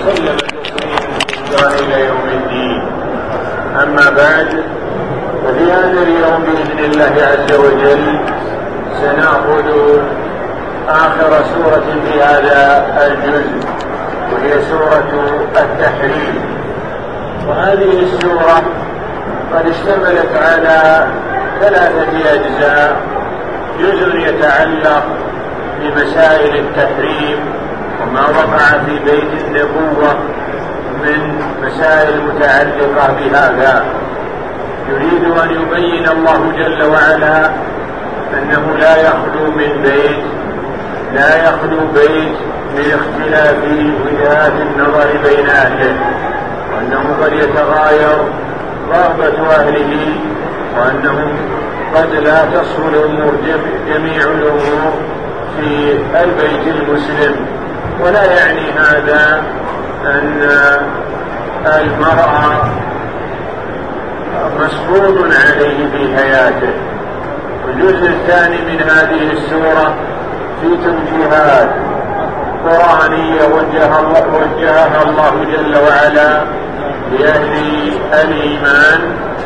وسلم تسليما إلى يوم الدين. أما بعد، ففي هذا اليوم بإذن الله عز وجل سنأخذ آخر سورة في هذا الجزء، وهي سورة التحريم. وهذه السورة قد اشتملت على 3 أجزاء: جزء يتعلق بمسائل التحريم وما وقع في بيت النبوة من مسائل متعلقة بهذا. يريد أن يبين الله جل وعلا أنه لا يخلو بيت من اختلاف وجهات النظر بين أهله، وأنه قد يتغاير رغبة أهله، وأنهم قد لا تصل جميع الأمور في البيت المسلم. ولا يعني هذا أن المرأة مسفوض عليه في حياته. الجزء الثاني من هذه السورة في توجيهات قرآنية وجهها الله جل وعلا لأهل الإيمان،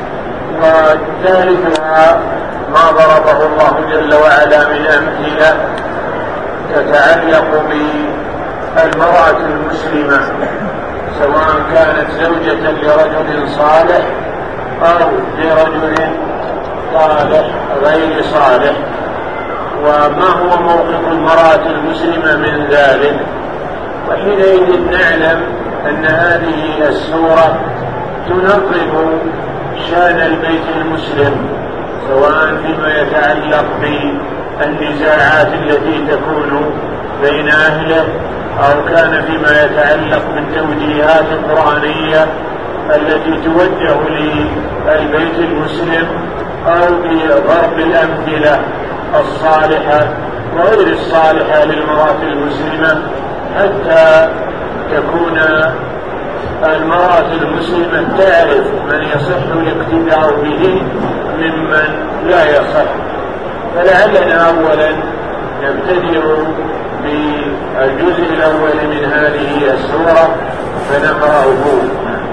وثالثها ما ضربه الله جل وعلا من أمثلة تتعلق بالمرأة المسلمة، سواء كانت زوجة لرجل صالح أو لرجل صالح غير صالح، وما هو موقف المرأة المسلمة من ذلك. وحينئذ نعلم أن هذه السورة تنظم شأن البيت المسلم، سواء فيما يتعلق بالنزاعات التي تكون بين أهله، أو كان فيما يتعلق بالتوجيهات القرآنية التي توجه للبيت المسلم، أو بضرب الأمثلة الصالحة وغير الصالحة للمرأة المسلمة، حتى تكون المرأة المسلمة تعرف من يصح الاقتداء به ممن لا يصح. فلعلنا أولا نبتدئ بالجزء الأول من هذه السورة فنقرأه.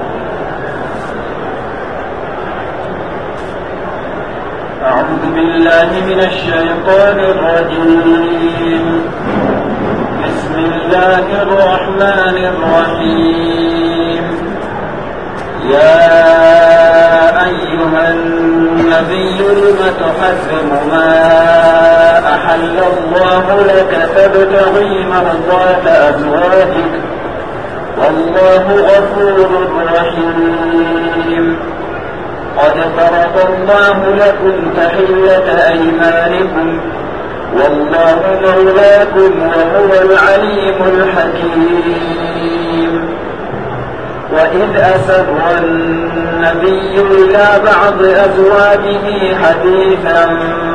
أعوذ بالله من الشيطان الرجيم. بسم الله الرحمن الرحيم. يا أيها النبي لم تحرم ما أحل الله لك تبتغي مرضات أزواجك والله غفور رحيم. قد فرض الله لكم تحلة أيمانكم والله مولاكم وهو العليم الحكيم. وإذ أسر النبي إلى بعض أزواجه حديثا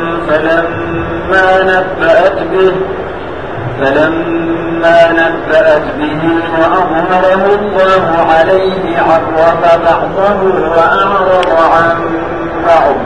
فلما نبأت به وأظهره الله عليه عرف بعضه وأعرض عن بعض.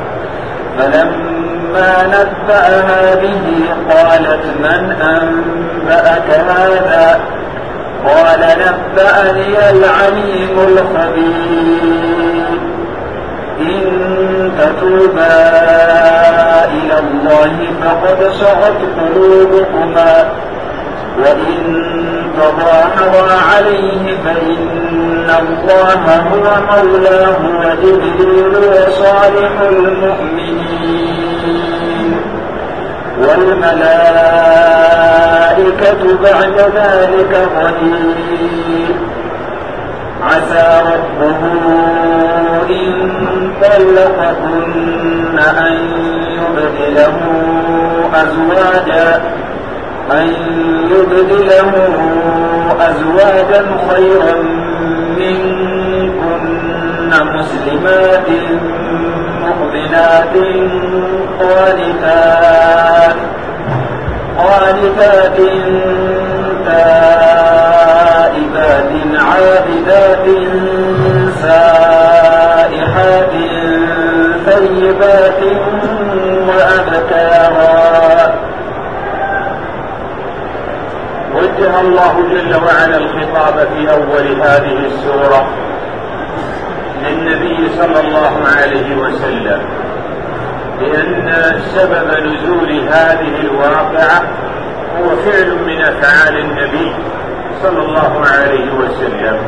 فلما نبأها به قالت من أنبأك هذا؟ قال نبأني العليم الخبير. إن تتوبا إلى الله فقد صغت قلوبكما وإن تظاهرا عليه فإن الله هو مولاه وجبريل وصالح المؤمنين والملائكة بعد ذلك ظهير. عسى ربه إن طلقكن أن يبدله أزواجا خيرا منكن مسلمات مؤمنات قانتات تائبات عابدات سائحات ثيبات وأبكارا. وجه الله الله جل وعلا الخطاب في أول هذه السورة للنبي صلى الله عليه وسلم، لأن سبب نزول هذه الواقعة هو فعل من أفعال النبي صلى الله عليه وسلم،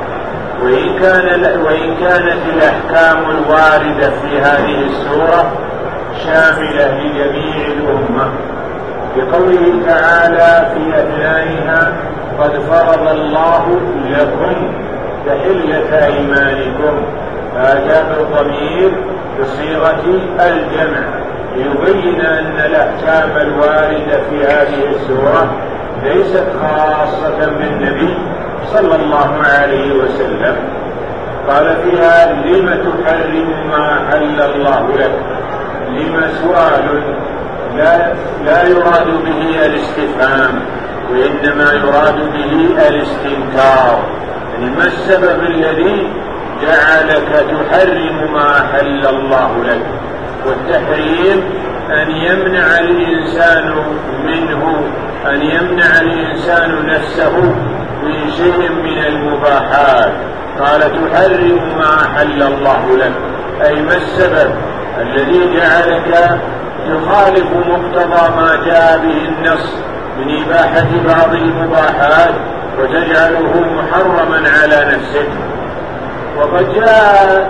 وإن كانت الأحكام الواردة في هذه السورة شاملة لجميع الأمة، بقوله تعالى في أثنائها: قد فرض الله لكم تحلة أيمانكم، هذا بالضمير بصيغة الجمع ليبين أن الأحكام الواردة في هذه السورة ليست خاصة بالنبي صلى الله عليه وسلم. قال فيها: لم تحرم ما حل الله لك؟ لما سؤال لا يراد به الاستفهام، وإنما يراد به الاستنكار، يعني ما السبب الذي جعلك تحرم ما حل الله لك؟ والتحريم أن يمنع الإنسان منه، أن يمنع الإنسان نفسه من شيء من المباحات. قال: تحرم ما حل الله لك، أي ما السبب الذي جعلك يخالف مقتضى ما جاء به النص من إباحة بعض المباحات وتجعله محرما على نفسك. وقد جاء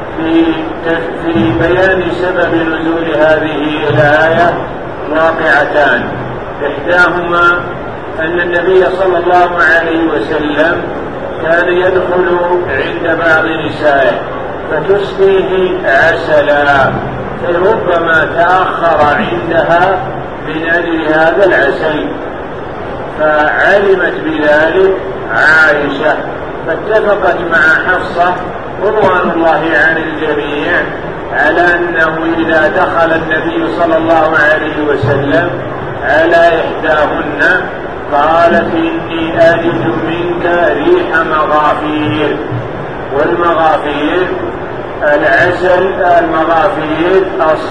في بيان سبب نزول هذه الآية واقعتان، إحداهما أن النبي صلى الله عليه وسلم كان يدخل عند بعض نسائه فتسقيه عسلا، فربما تأخر عندها من أجل هذا العسل، فعلمت بذلك عائشة فاتفقت مع حفصة رضوان الله عن الجميع على أنه إذا دخل النبي صلى الله عليه وسلم على إحداهن قالت: إني أجد منك ريح مغافير. والمغافير العسل، المغافير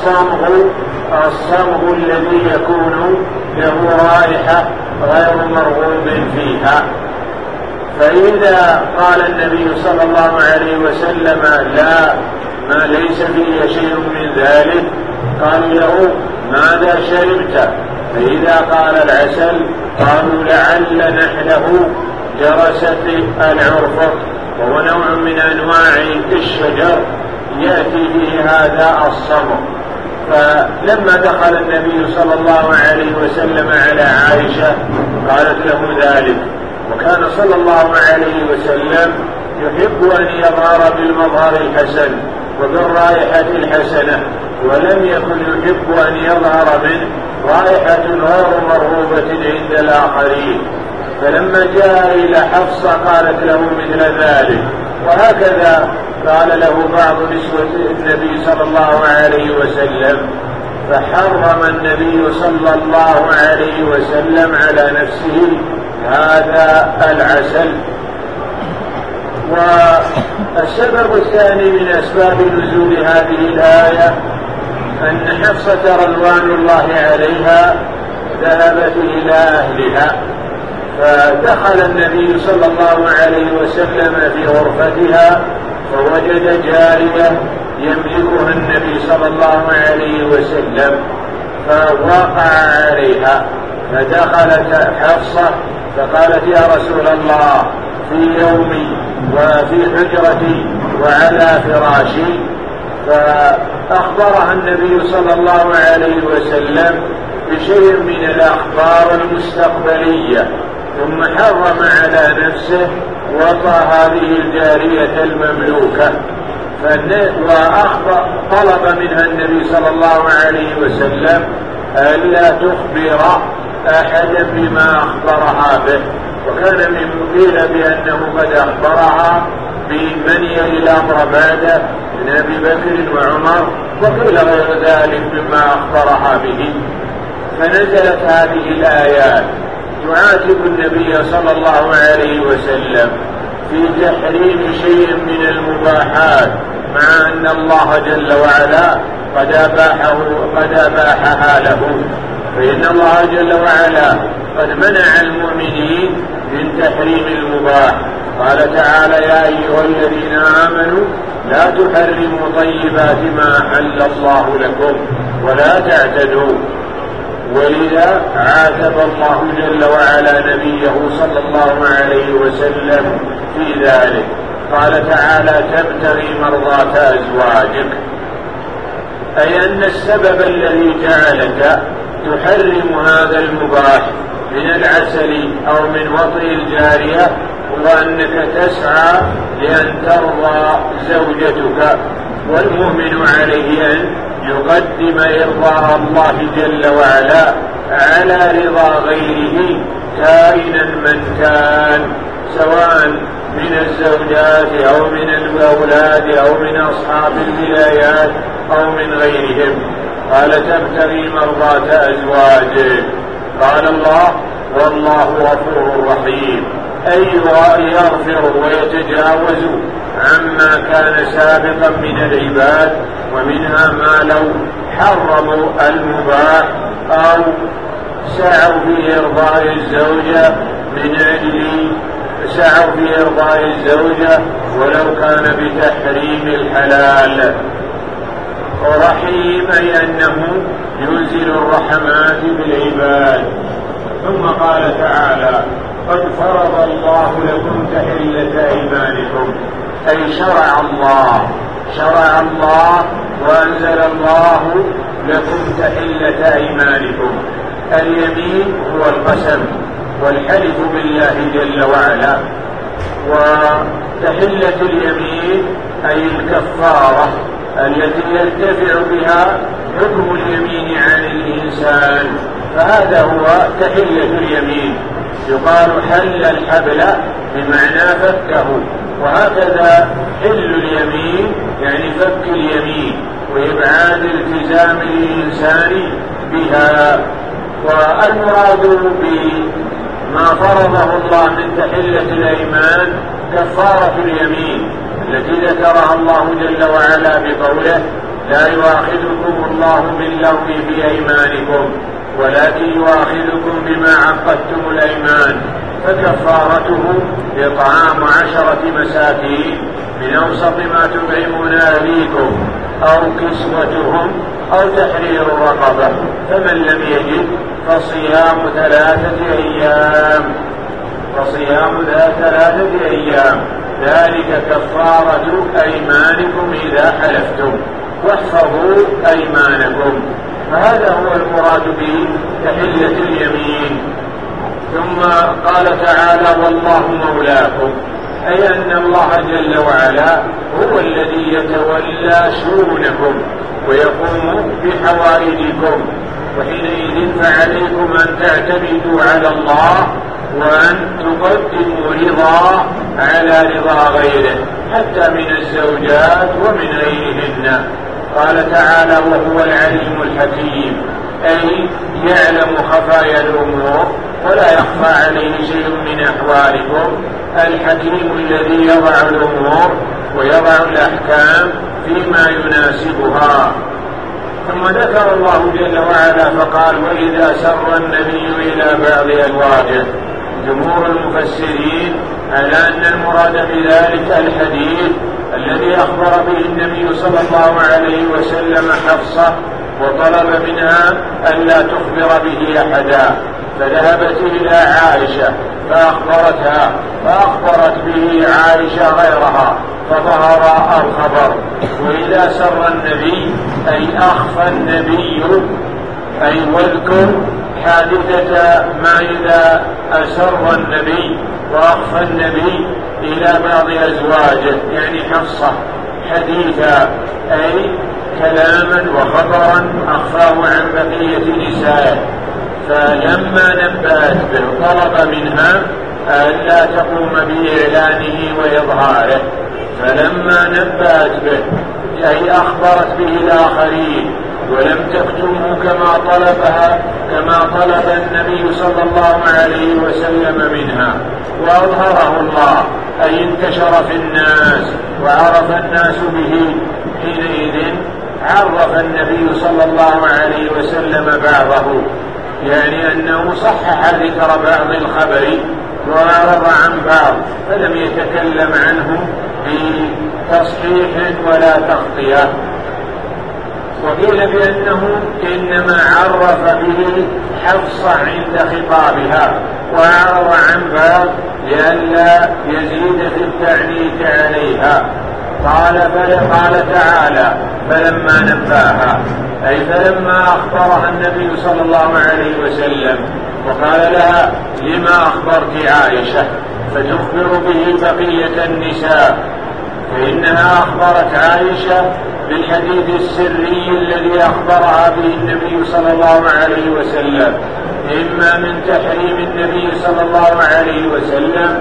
الصمغ الذي يكون له رائحة غير مرغوب فيها. فإذا قال النبي صلى الله عليه وسلم: لا، ما ليس في شيء من ذلك، قال له: ماذا شربت؟ فإذا قال العسل قالوا: لعل نحله جرست العرفق، وهو نوع من أنواع الشجر يأتي به هذا الصمغ. فلما دخل النبي صلى الله عليه وسلم على عائشة قالت له ذلك، وكان صلى الله عليه وسلم يحب أن يظهر بالمظهر الحسن وبالرائحة الحسنة، ولم يكن يحب أن يظهر منه رائحة غير مرغوبة عند الآخرين. فلما جاء إلى حفصة قالت له مثل ذلك، وهكذا قال له بعض نسوة النبي صلى الله عليه وسلم، فحرم النبي صلى الله عليه وسلم على نفسه هذا العسل. والسبب الثاني من أسباب نزول هذه الآية أن حفصة رضوان الله عليها ذهبت إلى أهلها، فدخل النبي صلى الله عليه وسلم في غرفتها فوجد جارية يملكها النبي صلى الله عليه وسلم، فوقع عليها، فدخلت حفصة فقالت: يا رسول الله، في يومي وفي حجرتي وعلى فراشي. فأخبرها النبي صلى الله عليه وسلم بشيء من الأخبار المستقبلية، ثم حرم على نفسه وطأ هذه الجارية المملوكة، وطلب منها النبي صلى الله عليه وسلم ألا تخبر أحدا بما أخبرها به. وكان من قيل بأنه قد أخبرها بمن يلي الأمر بعده من أبي بكر وعمر، وقيل غير ذلك مما أخبرها به. فنزلت هذه الآيات تعاتب النبي صلى الله عليه وسلم في تحريم شيء من المباحات، مع أن الله جل وعلا قد أباحها له. فإن الله جل وعلا قد منع المؤمنين من تحريم المباح. قال تعالى: يا أيها الذين آمنوا لا تحرموا طيبات ما أحل الله لكم ولا تعتدوا. ولذا عاتب الله جل وعلا نبيه صلى الله عليه وسلم في ذلك. قال تعالى: تبتغي مرضات أزواجك، أي أن السبب الذي جعلك تحرم هذا المباح من العسل أو من وطئ الجارية هو أنك تسعى لأن ترضى زوجتك، والمؤمن عليه أن يقدم إرضاء الله جل وعلا على رضا غيره كائنا من كان، سواء من الزوجات أو من الأولاد أو من أصحاب الولايات أو من غيرهم. قال: تبتغي مرضات أزواجك. قال الله: والله غفور رحيم، أي يغفر ويتجاوز عما كان سابقا من العباد، ومنها ما لو حرموا المباح أو سعوا في إرضاء الزوجة من أجل سعوا في إرضاء الزوجة ولو كان بتحريم الحلال. ورحيم أي أنه ينزل الرحمات بالعباد. ثم قال تعالى: قد فرض الله لكم تحلة أيمانكم، أي شرع الله وأنزل الله لكم تحلة أيمانكم. اليمين هو القسم والحلف بالله جل وعلا، وتحلة اليمين أي الكفارة التي يرتفع بها حكم اليمين عن الإنسان، فهذا هو تحلة اليمين. يقال حل الحبل بمعنى فكه، وهكذا حل اليمين يعني فك اليمين وإبعاد التزام الإنسان بها. والمراد بما فرضه الله من تحلة الأيمان كفارة اليمين التي ذكرها الله جل وعلا بقوله: لا يؤاخذكم الله باللغو في أيمانكم ولكن يؤاخذكم بما عقدتم الأيمان، فكفارته إطعام 10 مساكين من أوسط ما تطعمون أهليكم أو كسوتهم أو تحرير رقبة، فمن لم يجد فصيام 3 أيام، ذلك كفارة أيمانكم إذا حلفتم، واحفظوا أيمانكم. فهذا هو المراد بتحلة اليمين. ثم قال تعالى: والله مولاكم، أي أن الله جل وعلا هو الذي يتولى شؤونكم ويقوم بحوائجكم، وحينئذ فعليكم أن تعتمدوا على الله وأن تقدموا رضا على رضا غيره حتى من الزوجات ومن غيرهن. قال تعالى: وهو العليم الحكيم، أي يعلم خفايا الأمور ولا يخفى عليه شيء من أحوالكم، الحكيم الذي يضع الأمور ويضع الأحكام فيما يناسبها. ثم ذكر الله جل وعلا فقال: وإذا سر النبي إلى بعض أزواجه. جمهور المفسرين على أن المراد بذلك الحديث الذي أخبر به النبي صلى الله عليه وسلم حفصة وطلب منها ألا تخبر به أحدا، فذهبت إلى عائشة فأخبرت به عائشة غيرها فظهر الخبر. وإذا سر النبي أي أخفى النبي، أي واذكر حادثة ما إذا أسر النبي وأخفى النبي إلى بعض أزواجه، يعني حفصة حديثا أي كلاما وخبرا أخفاه عن بقية نسائه، فلما نبأت به طلب منها ألا تقوم بإعلانه وإظهاره، فلما نبأت به أي أخبرت به الآخرين ولم تكتمه كما طلب النبي صلى الله عليه وسلم منها، وأظهره الله أي انتشر في الناس وعرف الناس به. حينئذ عرف النبي صلى الله عليه وسلم بعضه يعني أنه صحح ذكر بعض الخبر وأعرض عن بعض، فلم يتكلم عنه بتصحيح ولا تغطية. وقيل بأنه إنما عرف به حفصة عند خطابها وأعرض عن بعض لئلا يزيد في التعنيف عليها. قال تعالى: فلما نباها، أي فلما أخبرها النبي صلى الله عليه وسلم وقال لها: لما أخبرت عائشة فتخبر به بقية النساء؟ فإنها أخبرت عائشة بالحديث السري الذي أخبرها به النبي صلى الله عليه وسلم، إما من تحريم النبي صلى الله عليه وسلم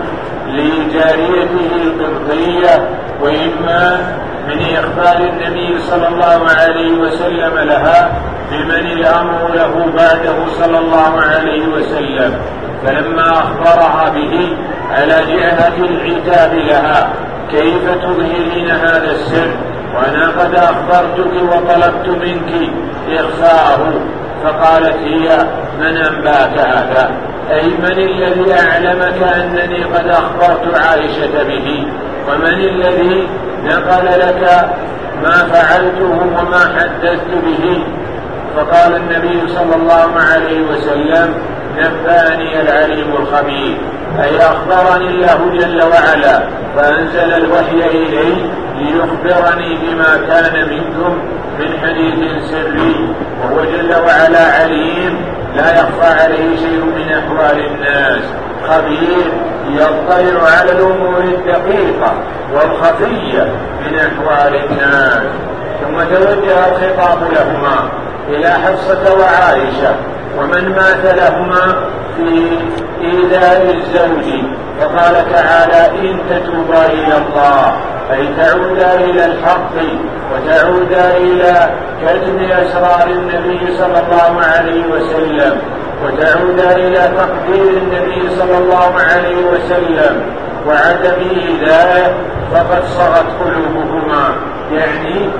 لجاريته القبطية، وإما من إخبار النبي صلى الله عليه وسلم لها بمن الأمر له بعده صلى الله عليه وسلم. فلما أخبرها به على جهة العتاب لها: كيف تظهرين هذا السر وأنا قد أخبرتك وطلبت منك إخفاءه؟ فقالت هي: من أنباك هذا؟ أي من الذي أعلمك أنني قد أخبرت عائشة به؟ ومن الذي نقل لك ما فعلته وما حدثت به؟ فقال النبي صلى الله عليه وسلم: نبأني العليم الخبير، أي أخبرني الله جل وعلا فأنزل الوحي إلي ليخبرني بما كان منكم من حديث سري، وهو جل وعلا عليم لا يخفى عليه شيء من أحوال الناس، خبير يطلع على الأمور الدقيقة والخفية من أحوال الناس. ثم توجه الخطاب لهما إلى حفصة وعائشة ومن مات لهما في إيذاء الزوج، فقال تعالى: إن تتوبا إلى الله، أي تعودا إلى الحق وتعودا إلى كتم أسرار النبي صلى الله عليه وسلم وتعودا إلى تقدير النبي صلى الله عليه وسلم وعدم إيذائه، فقد صغت قلوبهما، يعني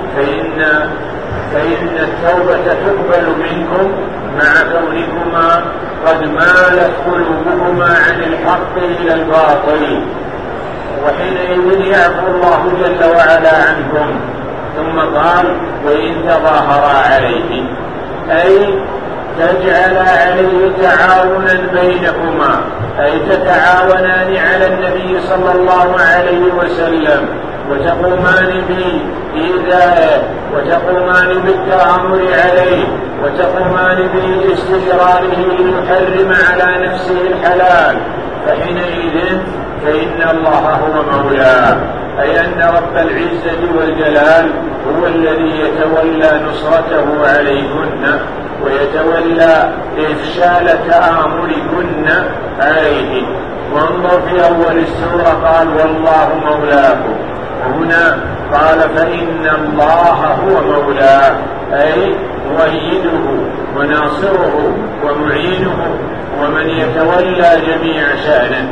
فإن التوبة تقبل منكم مع كونكما قد مالت قلوبهما عن الحق إلى الباطل، وحينئذ يعفو الله جل وعلا عنكم. ثم قال: وإن تظاهرا عليه، أي تجعل عليه تعاونا بينكما، أي تتعاونان على النبي صلى الله عليه وسلم وتقومان بإيذائه وتقومان بالتآمر عليه وتقومان باستجراره ليحرم على نفسه الحلال، فحينئذ فإن الله هو مولاه، أي أن رب العزة والجلال هو الذي يتولى نصرته عليكن ويتولى إفشال تآمركن عليه. وانظر في أول السورة قال: والله مولاكم، وهنا قال: فإن الله هو مولاه، أي مؤيده وناصره ومعينه ومن يتولى جميع شأنه.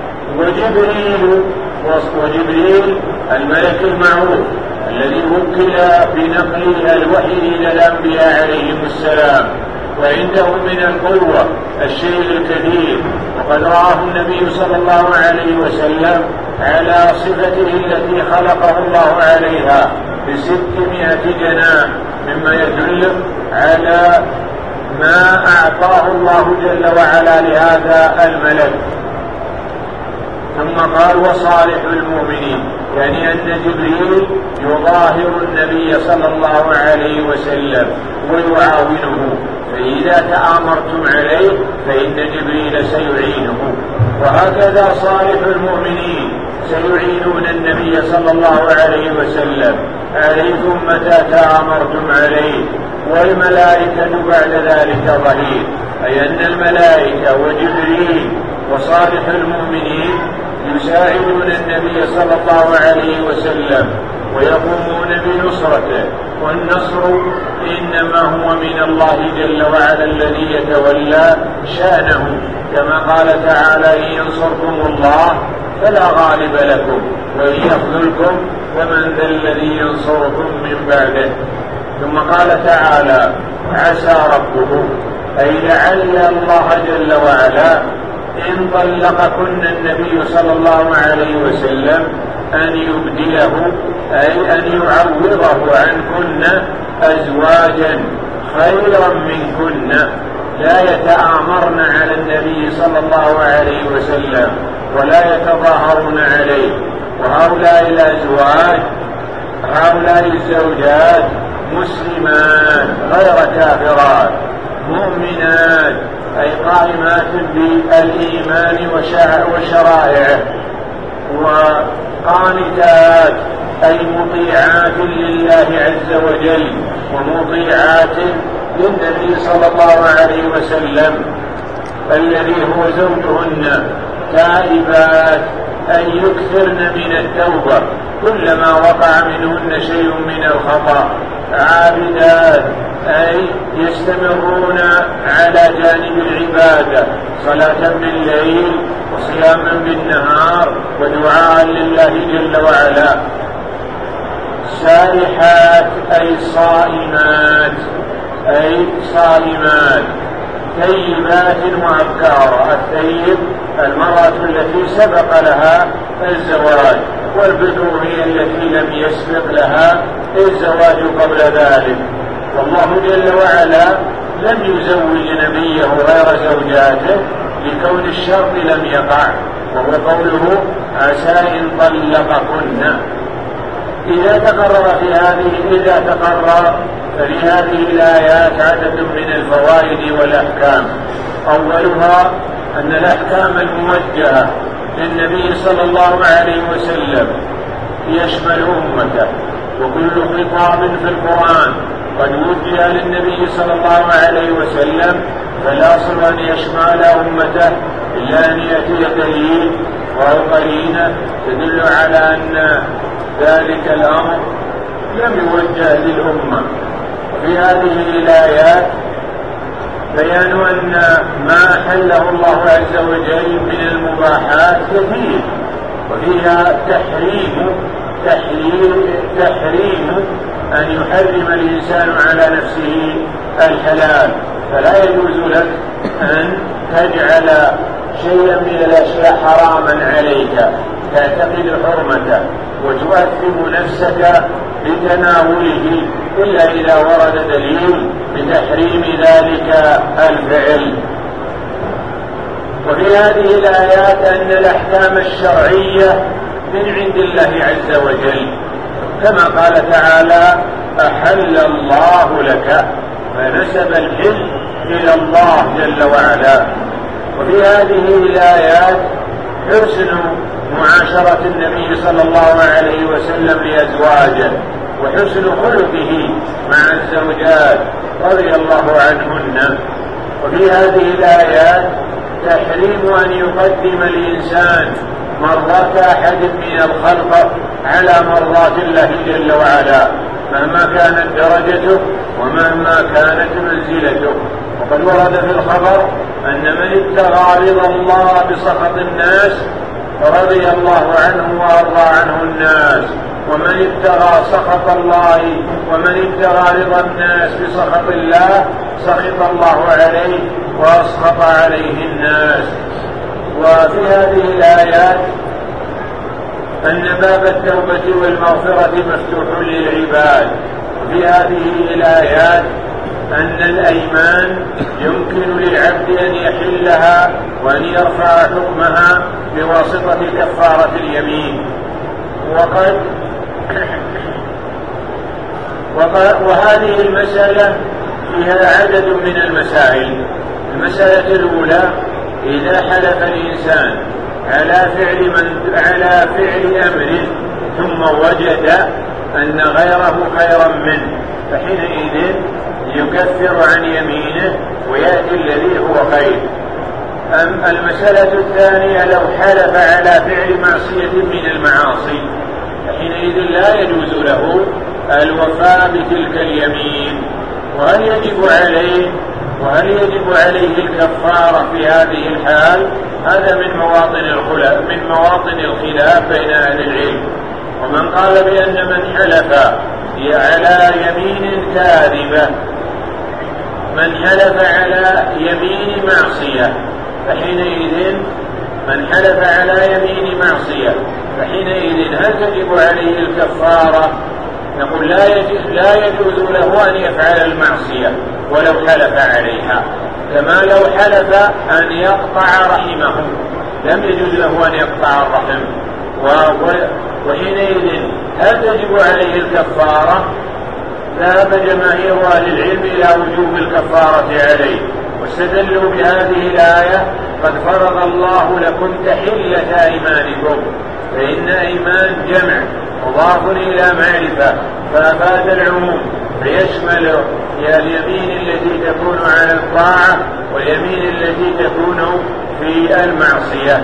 وجبريل الملك المعروف الذي وكل بنقل الوحي إلى الأنبياء عليهم السلام، وعنده من القوة الشيء الكثير، وقد رآه النبي صلى الله عليه وسلم على صفته التي خلقه الله عليها ب600 جناح، مما يدل على ما أعطاه الله جل وعلا لهذا الملك. ثم قال: وصالح المؤمنين، يعني أن جبريل يظاهر النبي صلى الله عليه وسلم ويعاونه، فإذا تآمرتم عليه فإن جبريل سيعينه، وهكذا صالح المؤمنين سيعينون النبي صلى الله عليه وسلم عليكم متى تآمرتم عليه، والملائكة بعد ذلك ظهير، أي أن الملائكة وجبريل وصالح المؤمنين يساعدون النبي صلى الله عليه وسلم ويقومون بنصرته، والنصر إنما هو من الله جل وعلا الذي يتولى شأنه، كما قال تعالى: إن ينصركم الله فلا غالب لكم وإن يخذلكم فمن ذا الذي ينصركم من بعده. ثم قال تعالى: عسى ربه، أي لعل الله جل وعلا إن طلقكن النبي صلى الله عليه وسلم أن يبدله، أي أن يعوضه عنكن أزواجا خيرا منكن لا يتآمرن على النبي صلى الله عليه وسلم ولا يتظاهرون عليه. وهؤلاء الأزواج، هؤلاء الزوجات مسلمات غير كافرات مؤمنات، أي قائمات بالإيمان وشرائعه، وقانتات أي مطيعات لله عز وجل ومطيعات للنبي صلى الله عليه وسلم الذي هو زوجهن، تائبات أي يكثرن من التوبة كلما وقع منهن شيء من الخطأ، عابدات أي يستمرون على جانب العبادة صلاة بالليل وصياما بالنهار ودعاء لله جل وعلا، سائحات أي صائمات، أي صائمات، ثيبات وأبكارا. الثيب المرأة التي سبق لها الزواج، والبكر هي التي لم يسبق لها الزواج قبل ذلك. والله جل وعلا لم يزوج نبيه غير زوجاته لكون الشرط لم يقع، وهو قوله عسى إن طلقكن. إذا تقرر ففي هذه الآيات عدد من الفوائد والأحكام. أولها أن الأحكام الموجهة للنبي صلى الله عليه وسلم يشمل أمته، وكل خطاب في القرآن قد وجه للنبي صلى الله عليه وسلم فلا صل أن يشمل أمته إلا أن يأتي دليل أو قرينة تدل على أن ذلك الأمر لم يوجه للأمة. وفي هذه الآيات بيان أن ما حله الله عز وجل من المباحات كثير، وفيها تحريم أن يحرم الإنسان على نفسه الحلال، فلا يجوز لك أن تجعل شيئا من الأشياء حراما عليك تعتقد حرمته وتؤثم نفسك بتناوله إلا إذا ورد دليل بتحريم ذلك الفعل. وفي هذه الآيات أن الأحكام الشرعية من عند الله عز وجل، كما قال تعالى أحل الله لك، فنسب الحل إلى الله جل وعلا. وفي هذه الآيات حسن معاشرة النبي صلى الله عليه وسلم لأزواجه وحسن خلقه مع الزوجات رضي الله عنهن. وفي هذه الآيات تحريم أن يقدم الإنسان مرضاة أحد من الخلق على مرضاة الله جل وعلا مهما كانت درجته ومهما كانت منزلته. وقد ورد في الخبر أن من ابتغى رضا الله بسخط الناس رضي الله عنه وأرضى عنه الناس، ومن ابتغى سخط الله ومن ابتغى رضا الناس بسخط الله سخط الله عليه وأسخط عليه الناس. وفي هذه الآيات أن باب التوبة والمغفرة مفتوح للعباد. وفي هذه الآيات أن الأيمان يمكن للعبد أن يحلها وأن يرفع حكمها بواسطة كفارة اليمين. وهذه المسألة فيها عدد من المسائل. المسألة الأولى إذا حلف الإنسان على فعل أمر ثم وجد أن غيره خيرا منه فحينئذ يكفر عن يمينه ويأتي الذي هو خير. المسألة الثانية لو حلف على فعل معصية من المعاصي فحينئذ لا يجوز له الوفاء بتلك اليمين. وهل يجب عليه الكفارة في هذه الحال؟ هذا من مواطن الخلاف بين أهل العلم. ومن قال بأن من حلف على يمين كاذبة من حلف على يمين معصية فحينئذ من حلف على يمين معصية فحينئذ هل تجب عليه الكفارة؟ نقول لا يجوز له أن يفعل المعصية ولو حلف عليها، كما لو حلف أن يقطع رحمه لم يجوز له أن يقطع الرحم. وحينئذ هل تجب عليه الكفارة؟ ذهب جماهير أهل العلم إلى وجوب الكفارة عليه، واستدلوا بهذه الآية: قد فرض الله لكم تحلة أيمانكم، فإن أيمان جمع مضاف إلى معرفة فأفاد العموم، فيشمل اليمين التي تكون على الطاعة واليمين التي تكون في المعصية.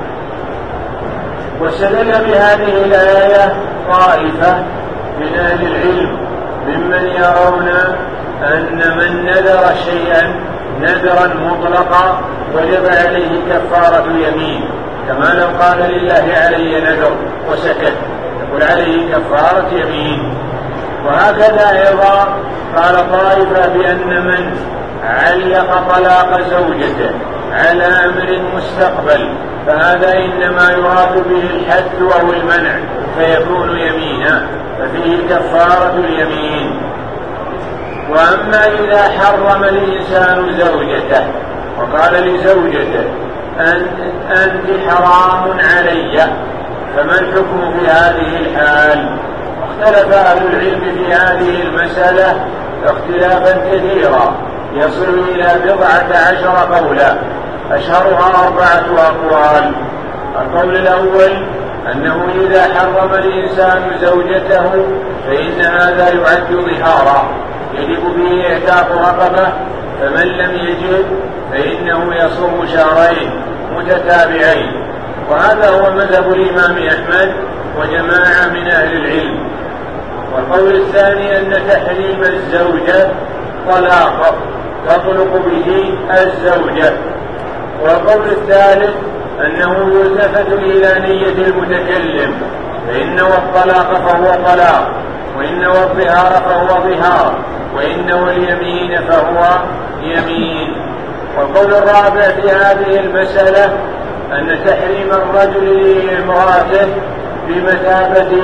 واستدل بهذه الآية طائفة من أهل العلم ممن يرون أن من نذر شيئا نذرا مطلقا وجب عليه كفارة يمين، كما لو قال لله علي نذر وسكت يقول عليه كفارة يمين. وهكذا أيضا قال طائفة بأن من علق طلاق زوجته على أمر مستقبل فهذا إنما يراد به الحد أو المنع فيكون يمينا، ففيه كفارة اليمين. وأما إذا حرم الإنسان زوجته وقال لزوجته أنت حرام علي، فما الحكم في هذه الحال؟ اختلف أهل العلم في هذه المسألة اختلافا كثيرا يصل إلى 14 قولا، أشهرها 4 أقوال. القول الأول أنه إذا حرم الإنسان زوجته فإن هذا يعد ظهارا يجب به إعتاق رقبة، فمن لم يجد فإنه يصوم شهرين متتابعين، وهذا هو مذهب الإمام أحمد وجماعة من أهل العلم. والقول الثاني أن تحريم الزوجة طلاق تطلق به الزوجة. والقول الثالث أنه يلتفت إلى نية المتكلم، فإن الطلاق فهو طلاق، وإن الظهار فهو ظهار، وإن اليمين فهو يمين. والقول الرابع في هذه المسألة أن تحريم الرجل لامرأته بمثابة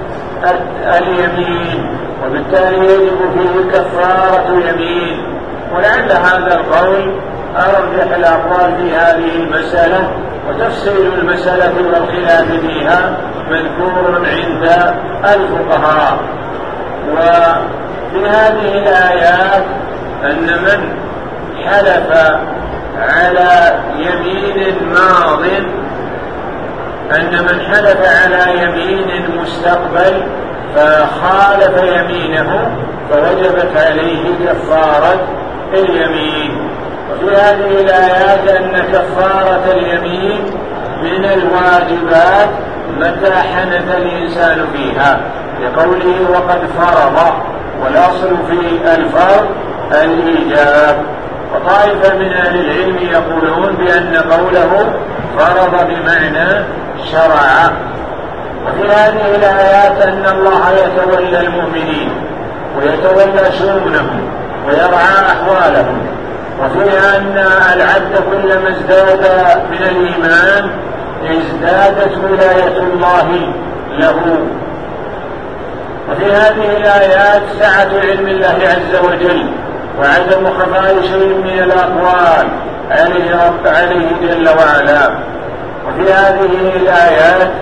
اليمين، وبالتالي يجب فيه كفارة يمين. ولعل هذا القول أرجح الأقوال في هذه المسألة، وتفصيل المسألة والخلاف فيها مذكور عند الفقهاء. وفي هذه الآيات أن من حلف على يمين ماض أن من حلف على يمين مستقبل فخالف يمينه فوجبت عليه كفارة اليمين. وفي هذه الآيات أن كفارة اليمين من الواجبات متى حنث الإنسان فيها، لقوله وقد فرض، والأصل في الفرض الإيجاب. وطائفة من أهل العلم يقولون بأن قوله فرض بمعنى شرع. وفي هذه الآيات أن الله يتولى المؤمنين ويتولى شؤونهم ويرعى أحوالهم، وفيها أن العبد كلما ازداد من الإيمان ازدادت ولاية الله له. وفي هذه الآيات سعة علم الله عز وجل وعدم خفاء شيء من الأقوال عليه جل وعلا. وفي هذه الآيات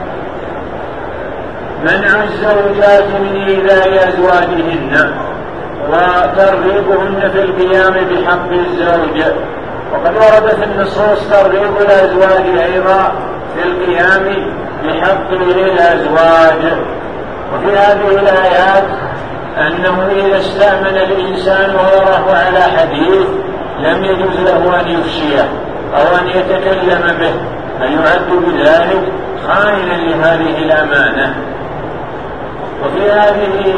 منع الزوجات من إيذاء أزواجهن وترغيبهن في القيام بحق الزوج، وقد ورد في النصوص ترغيب الأزواج أيضا في القيام بحق الأزواج. وفي هذه الآيات أنه إذا استأمن الإنسان غيره على حديث لم يجوز له أن يفشيه أو أن يتكلم به، فيعد بذلك خائنا لهذه الأمانة. وفي هذه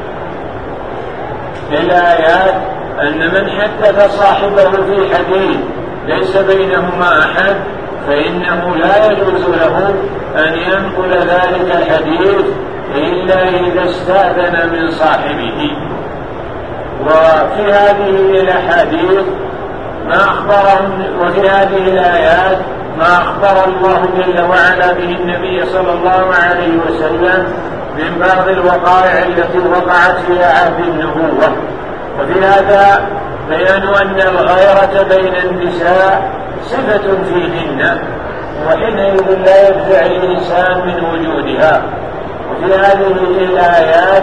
الآيات أن من حدث صاحبه في حديث ليس بينهما أحد فإنه لا يجوز له أن ينقل ذلك الحديث إلا إذا استأذن من صاحبه. وفي هذه الأحاديث ما أخبرهم، وفي هذه الآيات ما أخبر الله جل وعلا به النبي صلى الله عليه وسلم من بعض الوقائع التي وقعت في عهد النبوة. وفي هذا بيان أن الغيرة بين النساء صفة فيهن، وحينئذ لا يفزع الإنسان من وجودها. وفي هذه الآيات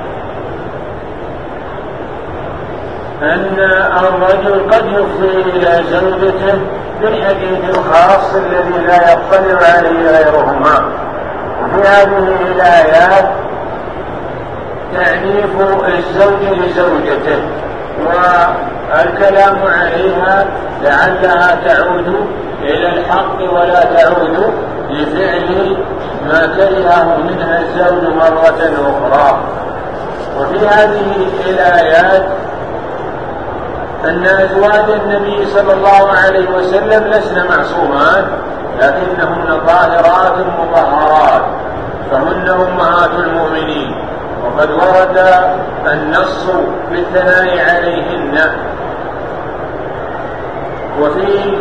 أن الرجل قد يفضي إلى زوجته بالحديث الخاص الذي لا يطلع عليه غيرهما. وفي هذه الآيات تعنيف الزوج لزوجته والكلام عليها لعلها تعود إلى الحق ولا تعود لفعل ما كرهه منها الزوج مرة أخرى. وفي هذه الآيات أن أزواج النبي صلى الله عليه وسلم لسن معصومات، لكنهن طاهرات مطهرات، فهن أمهات المؤمنين، وقد ورد النص بالثناء عليهن. وفي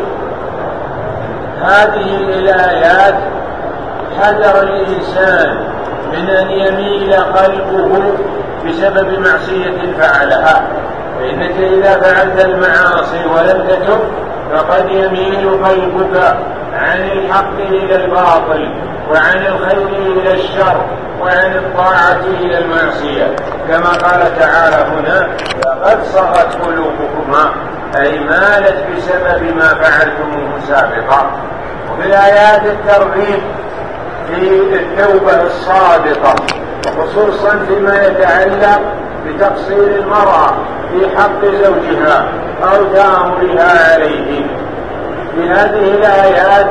هذه الآيات حذر الإنسان من أن يميل قلبه بسبب معصية فعلها، فإنك إذا فعلت المعاصي ولم تتب فقد يميل قلبك عن الحق إلى الباطل، وعن الخير إلى الشر، وعن الطاعة إلى المعصية، كما قال تعالى هنا: لقد صغت قلوبكما، أي مالت بسبب ما فعلتموه سابقا. وفي الآيات الترغيب في التوبة الصادقة، وخصوصا فيما يتعلق بتقصير المرأة في حق زوجها أو تآمرها عليه. في هذه الآيات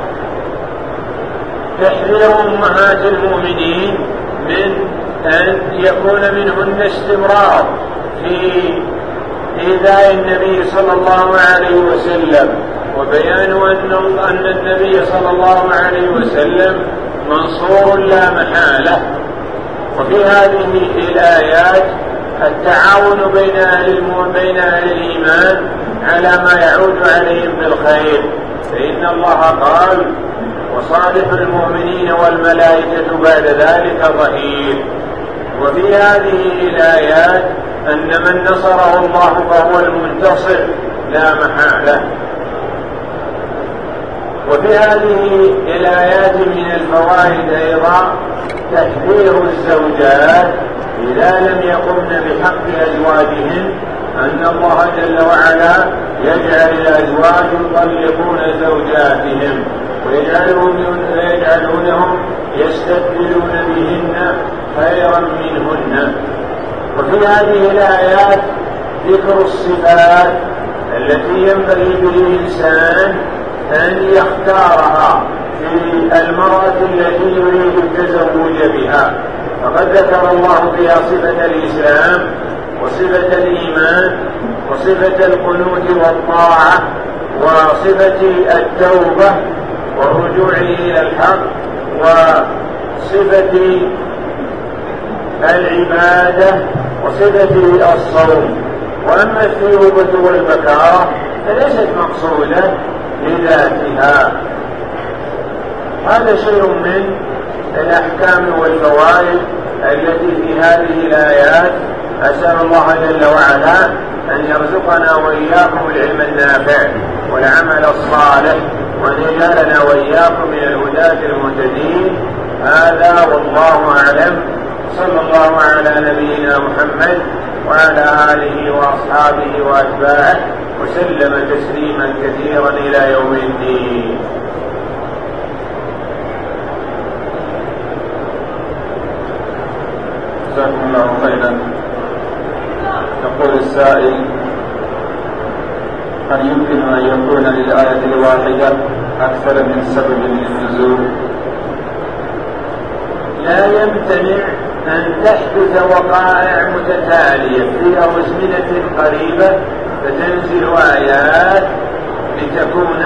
تحذير أمهات المؤمنين من أن يكون منهن استمرار في إيذاء النبي صلى الله عليه وسلم، وبيان أن النبي صلى الله عليه وسلم منصور لا محالة. وفي هذه الآيات التعاون بين أهل الإيمان على ما يعود عليهم بالخير، فإن الله قال: وصالح المؤمنين والملائكة بعد ذلك ظهير. وفي هذه الآيات أن من نصره الله فهو المنتصر لا محالة. وفي هذه الآيات من الفوائد أيضا تحذير الزوجات إذا لم يقمن بحق أزواجهن، أن الله جل وعلا يجعل الأزواج يطلقون زوجاتهم ويجعلونهم يستبدلون بهن خيرا منهن. وفي هذه الآيات ذكر الصفات التي ينبغي للإنسان أن يختارها في المرأة التي يريد التزوج بها، فقد ذكر الله فيها صفة الإسلام وصفة الإيمان وصفة القنوت والطاعة وصفة التوبة والرجوع إلى الحق وصفة العبادة وصفة الصوم. وأما الثيوبة والبكارة فليست مقصودة لذاتها. هذا شيء من الأحكام والفوائد التي في هذه الآيات. أسأل الله جل وعلا أن يرزقنا وإياكم العلم النافع والعمل الصالح، وأن يجعلنا وإياكم من الهداة المهتدين. هذا والله أعلم. صلى الله على نبينا محمد وعلى آله وأصحابه وأتباعه وسلم تسليما كثيرا إلى يوم الدين. جزاكم الله خيرا. يقول السائل: هل يمكن أن يكون للآية الواحدة أكثر من سبب للنزول؟ لا يمتنع أن تحدث وقائع متتالية في أزمنة قريبة فتنزل آيات لتكون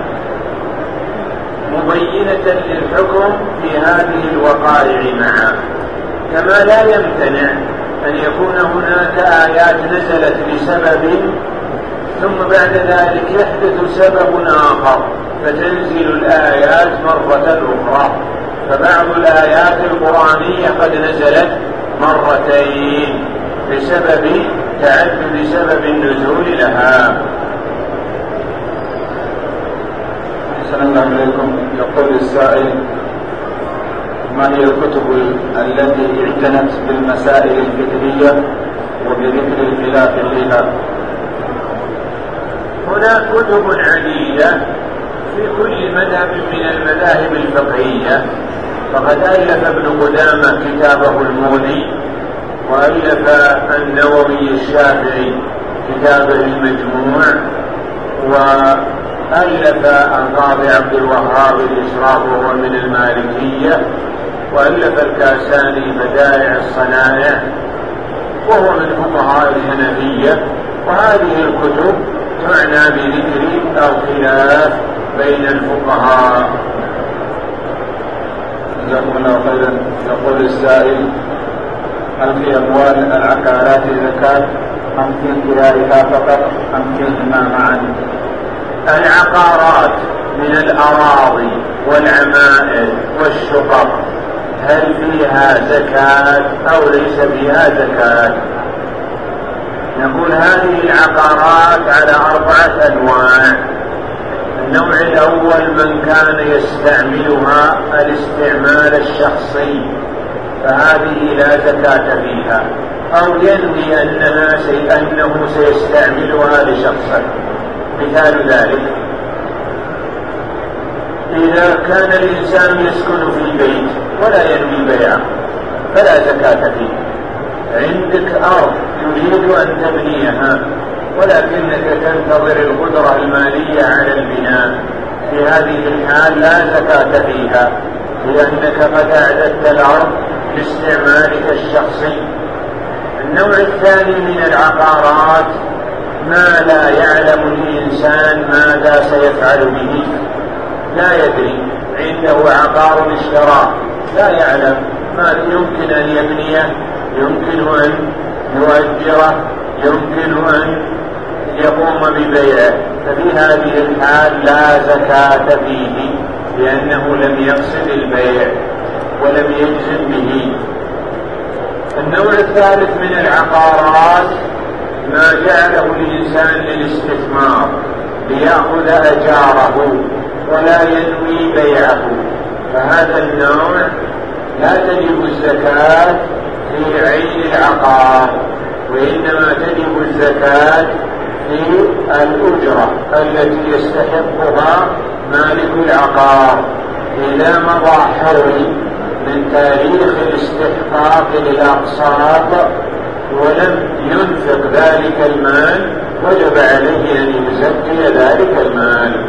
مبينة للحكم في هذه الوقائع معا، كما لا يمتنع أن يكون هناك آيات نزلت بسبب ثم بعد ذلك يحدث سبب آخر فتنزل الآيات مرة أخرى. فبعض الآيات القرآنية قد نزلت مرتين بسبب تعدد سبب النزول لها. أحسن الله إليكم. يقول السائل: ما هي الكتب التي اعتنت بالمسائل الفقهية وبذكر الخلاف فيها؟ هناك كتب عديدة في كل مذهب من المذاهب الفقهية، فقد ألف ابن قدامة كتابه المغني، وألف النووي الشافعي كتابه المجموع، وألف القاضي عبد الوهاب الإشراف وهو من المالكية، وألف الكاساني بدائع الصنائع وهو من فقهاء الحنفية. وهذه الكتب تعنى بذكر الخلاف بين الفقهاء. جزاكم الله خيرا. يقول السائل: هل في أموال العقارات زكاة أم في كرائها فقط أم فيهما معا؟ العقارات من الأراضي والعمائر والشقق هل فيها زكاة أو ليس فيها زكاة؟ نقول هذه العقارات على 4 أنواع. النوع الأول من كان يستعملها الاستعمال الشخصي، فهذه لا زكاة فيها، أو ينوي أنه سيستعملها لشخصه. مثال ذلك: إذا كان الإنسان يسكن في البيت ولا ينوي بيعه فلا زكاة فيه. عندك أرض تريد أن تبنيها ولكنك تنتظر القدرة المالية على البناء، في هذه الحال لا زكاة فيها، لأنك قد أعددت الأرض لاستعمالك الشخصي. النوع الثاني من العقارات ما لا يعلم الإنسان ماذا سيفعل به، لا يدري، عنده عقار اشتراه لا يعلم ما يمكن أن يبنيه، يمكن أن يؤجره، يمكن أن يقوم ببيعه، ففي هذه الحال لا زكاة فيه، لأنه لم يقصد البيع ولم يجزم به. النوع الثالث من العقارات ما جعله الإنسان للاستثمار ليأخذ أجاره ولا ينوي بيعه، فهذا النوع لا تجب الزكاة في عين العقار، وإنما تجب الزكاة في الأجرة التي يستحقها مالك العقار إذا مضى حول من تاريخ الاستحقاق للأقساط ولم ينفق ذلك المال، وجب عليه أن يزكي ذلك المال.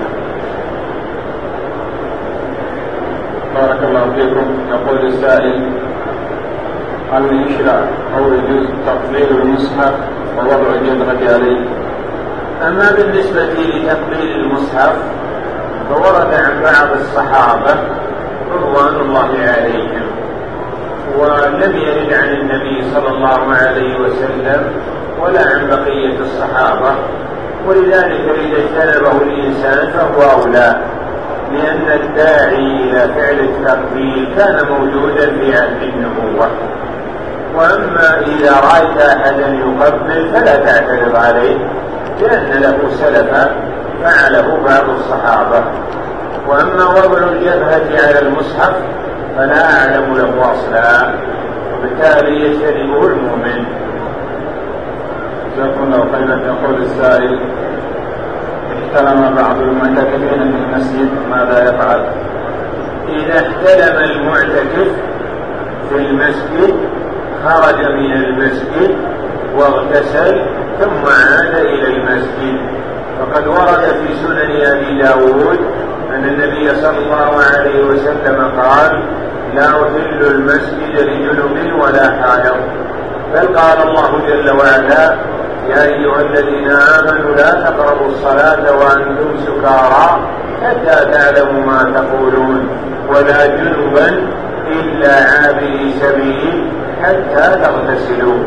بارك الله فيكم. يقول السائل: هل يشرع أو يجوز تقبيل المصحف ووضع الجبهة عليه؟ أما بالنسبة لتقبيل المصحف فورد عن بعض الصحابة رضوان الله عليهم، ولم يرد عن النبي صلى الله عليه وسلم ولا عن بقية الصحابة، ولذلك إذا اجتنبه الإنسان فهو أولى، لأن الداعي إلى فعل التقبيل كان موجودا في عهد النبوة. وأما إذا رأيت أحدا يقبل فلا تعترض عليه، لأن له سلفا فعله بعض الصحابة. وأما وضع الجبهة على المصحف فلا أعلم له أصلا، وبالتالي يجتنبه المؤمن. جزاكم الله خيرا. يقول السائل: احتلم بعض المعتكفين في المسجد ماذا يفعل؟ إذا احتلم المعتكف في المسجد خرج من المسجد واغتسل ثم عاد إلى المسجد، فقد ورد في سنن أبي داود أن النبي صلى الله عليه وسلم قال: لا أحل المسجد لجنب ولا حائض، بل قال الله جل وعلا: يا أيها الذين آمنوا لا تقربوا الصلاة وأنتم سكارى حتى تعلموا ما تقولون ولا جنبا إلا عابري سبيل حتى تغتسلوا.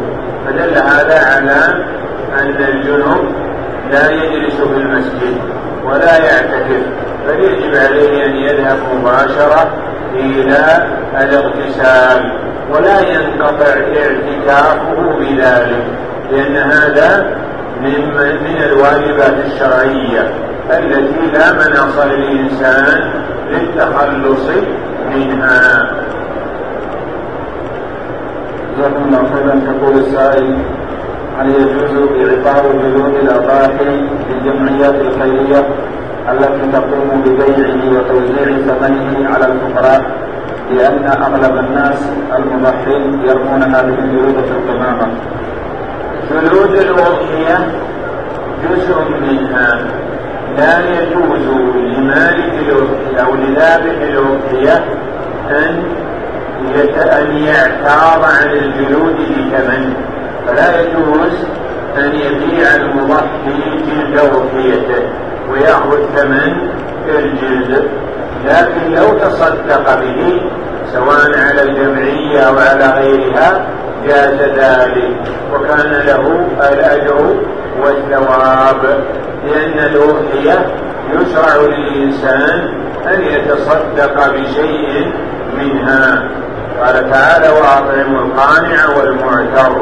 فدل هذا على أن الجنوب لا يجلس في المسجد ولا يعتكف، بل يجب عليه أن يذهب مباشرة إلى الاغتسال، ولا ينقطع اعتكافه بذلك، لأن هذا من الواجبات الشرعية التي لا مناص للإنسان للتخلص منها. جزاكم الله خيرا. يقول السائل: هل يجوز إعطاء جلود الأضاحي للجمعيات الخيرية التي تقوم ببيعه وتوزيع ثمنه على الفقراء، لأن أغلب الناس المضحين يرمون هذه الجلود في القمامة؟ جلود الأضحية جزء منها، لا يجوز لمالك الأضحية أو لذابح الأضحية أن يعتاض عن الجلود بثمن، فلا يجوز أن يبيع المضحي جلد أضحيته ويأخذ ثمن الجلد، لكن لو تصدق به سواء على الجمعية أو على غيرها جاز ذلك، وكان له الأجر والثواب، لأن الأضحية يشرع للإنسان أن يتصدق بشيء منها. قال تعالى: وأطعموا القانع والمعتر.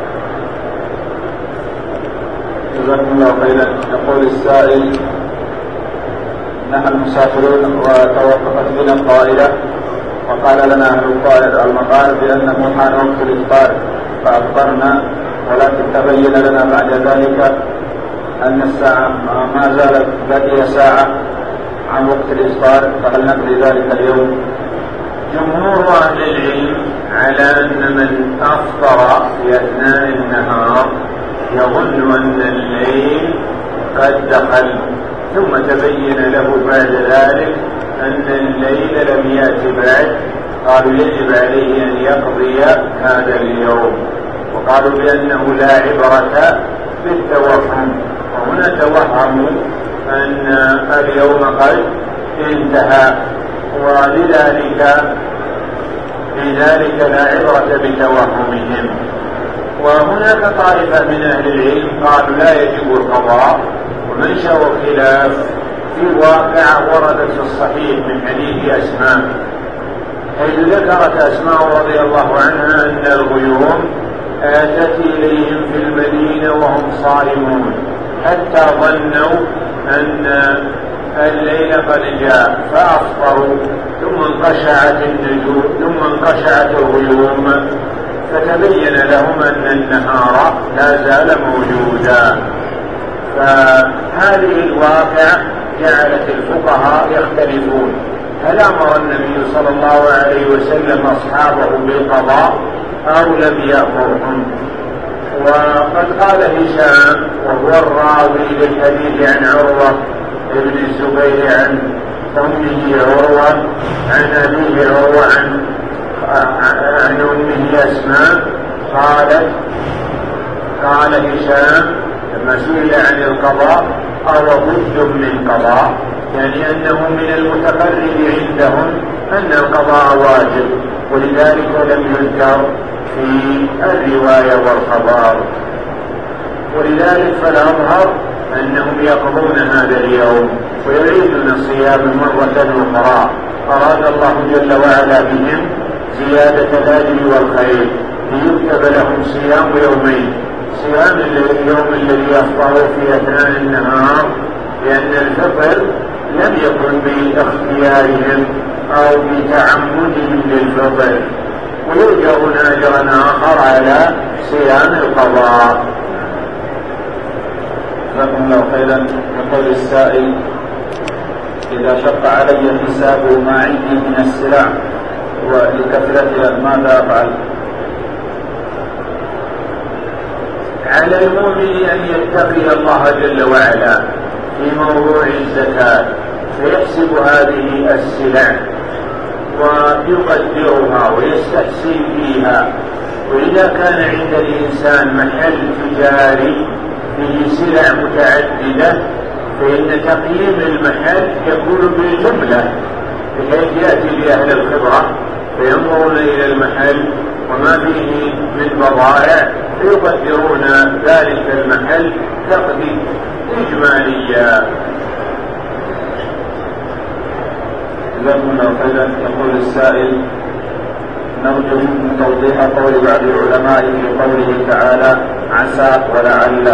جزاكم الله خيرا. يقول السائل: نحن مسافرون وتوقفت بنا الطائرة، وقال لنا أهل المطار بأنه حان وقت الإفطار، فأفطرنا، ولكن تبين لنا بعد ذلك أن الساعة ما زالت باقية ساعة عن وقت الإفطار، فهل نقضي ذلك اليوم؟ جمهور أهل العلم على أن من أفطر في أثناء النهار يظن أن الليل قد دخل، ثم تبين له بعد ذلك أن الليل لم يأت بعد، قالوا يجب عليه أن يقضي هذا اليوم، وقالوا بأنه لا عبرة بالتوهم، وهنا توهموا أن اليوم قد انتهى، ولذلك لا عبرة بتوهمهم. وهناك طائفة من أهل العلم قالوا لا يجب القضاء، ومنشأ الخلاف في واقعة وردت في الصحيح من حديث أسماء، حيث ذكرت أسماء رضي الله عنها أن الغيوم آتت إليهم في المدينة وهم صائمون، حتى ظنوا أن الليل قد جاء فأفطروا، ثم انقشعت النجوم، ثم انقشعت الغيوم، فتبين لهم أن النهار لا زال موجودا. فهذه الواقع جعلت الفقهاء يختلفون: هل أمر النبي صلى الله عليه وسلم أصحابه بالقضاء أو لم يأمرهم؟ وقد قال هشام وهو الراوي للحديث عن عروة ابن الزبير عن أمه عروة عن أبيه عروة عن أمه أسماء قال هشام لما سئل عن القضاء: أو بد من قضاء، يعني أنه من المتقرب عندهم أن القضاء واجب، ولذلك لم يذكر في الرواية والخبر، ولذلك فالأظهر أنهم يقضون هذا اليوم ويعيدون الصيام مرة أخرى. أراد الله جل وعلا بهم زيادة الأجر والخير، ليكتب لهم صيام يومين: صيام اليوم الذي يفطر في أثناء النهار، لأن الفطر لم يكن باختيارهم أو بتعمدهم للفطر، ويؤجرون أجرا آخر على صيام القضاء. جزاكم الله خيرا. يقول السائل: إذا شق علي حساب ما عندي من السلع ولكثرتها ماذا أفعل؟ على المؤمن أن يتقي الله جل وعلا في موضوع الزكاة، فيحسب هذه السلع ويقدرها ويستحسن فيها. وإذا كان عند الإنسان محل تجاري فيه سلع متعددة، فإن تقييم المحل يكون بالجملة، بحيث يأتي لأهل الخبرة فينظرون إلى المحل وما فيه من بضائع فيقدرون ذلك المحل تقدير إجماليا. جزاكم الله خيرا. يقول السائل: نرجو منكم توضيح قول بعض العلماء في قوله تعالى عسى ولعل.